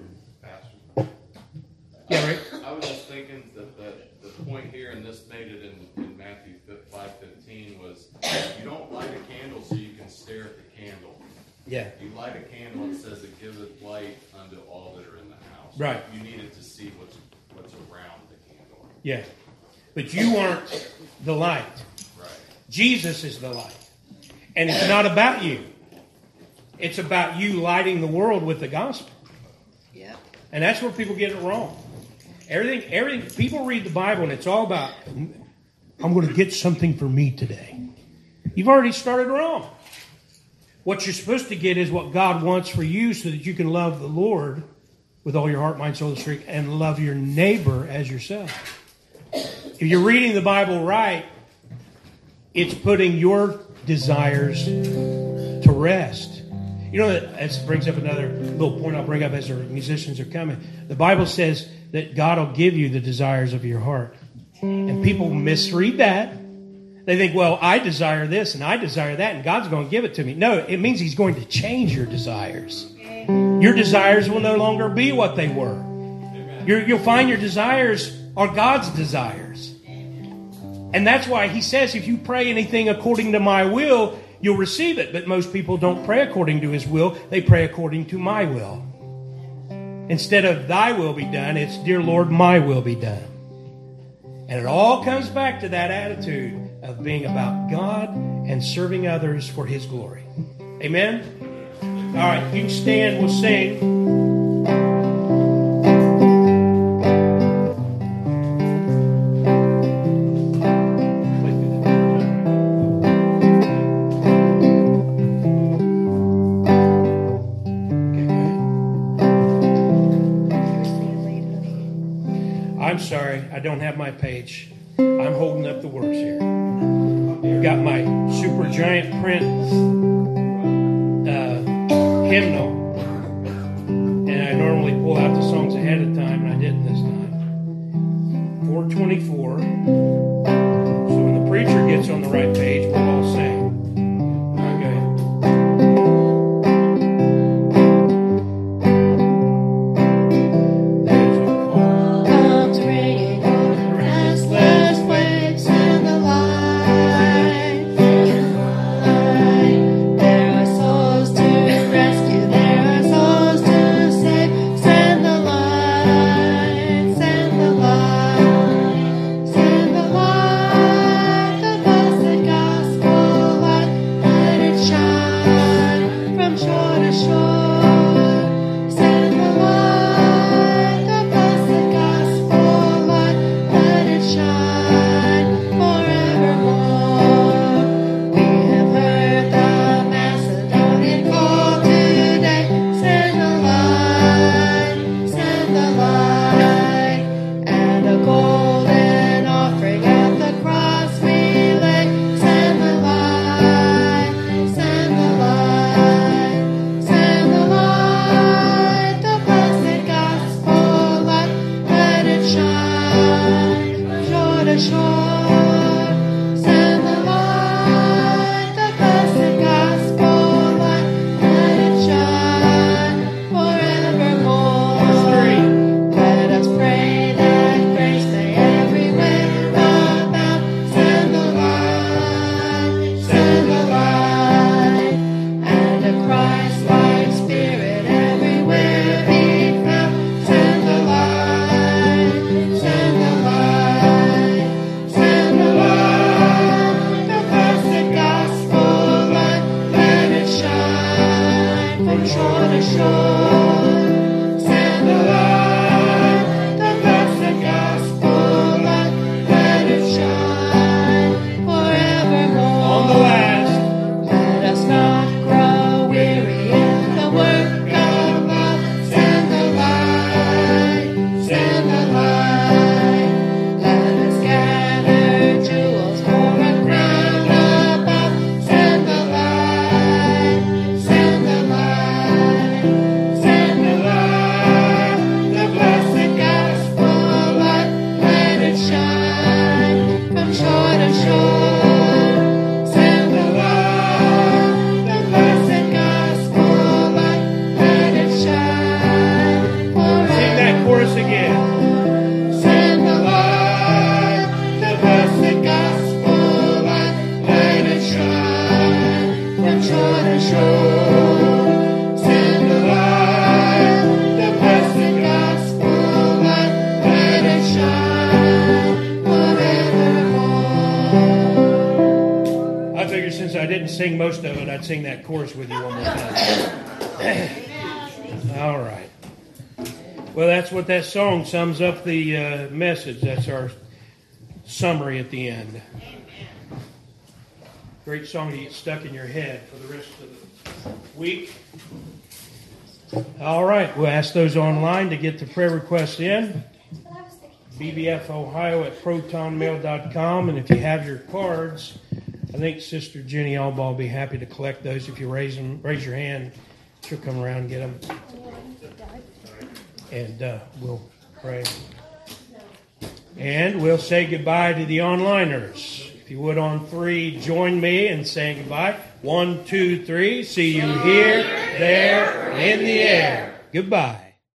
S2: Yeah, Rick?
S10: I was just thinking that the point here, and this made it in Matthew 5:15, was you don't light a candle so you can stare at the candle.
S2: Yeah.
S10: You light a candle, it says it giveth light unto all that are in the house.
S2: Right.
S10: You needed to see what's around the candle.
S2: Yeah. But you aren't the light.
S10: Right.
S2: Jesus is the light. And it's not about you. It's about you lighting the world with the gospel.
S5: Yeah.
S2: And that's where people get it wrong. Everything, people read the Bible and it's all about, I'm going to get something for me today. You've already started wrong. What you're supposed to get is what God wants for you so that you can love the Lord with all your heart, mind, soul, and strength, and love your neighbor as yourself. If you're reading the Bible right, it's putting your desires to rest. That brings up another little point I'll bring up as our musicians are coming. The Bible says that God will give you the desires of your heart. And people misread that. They think, well, I desire this and I desire that and God's going to give it to me. No, it means He's going to change your desires. Your desires will no longer be what they were. You'll find your desires are God's desires. And that's why He says, if you pray anything according to my will, you'll receive it. But most people don't pray according to His will. They pray according to my will. Instead of thy will be done, it's, dear Lord, my will be done. And it all comes back to that attitude of being about God and serving others for His glory. Amen? All right, you can stand. We'll sing. I'm sorry, I don't have my page. I'm holding up the words here. I've got my super giant print hymnal, and I normally pull out the songs ahead of time, and I didn't this time. 424. So when the preacher gets on the right page, we'll all sing. All right, go ahead.
S1: Gospel.
S2: sing most of it, I'd sing that chorus with you one more time. All right. Well, that's what that song sums up the message. That's our summary at the end. Great song to get stuck in your head for the rest of the week. All right, we'll ask those online to get the prayer requests in. bbfohio@protonmail.com. And if you have your cards, I think Sister Jenny Albaugh will be happy to collect those. If you raise your hand, she'll come around and get them. And we'll pray. And we'll say goodbye to the onliners. If you would, on 3, join me in saying goodbye. 1, 2, 3. See you here, there, and in the air. Goodbye.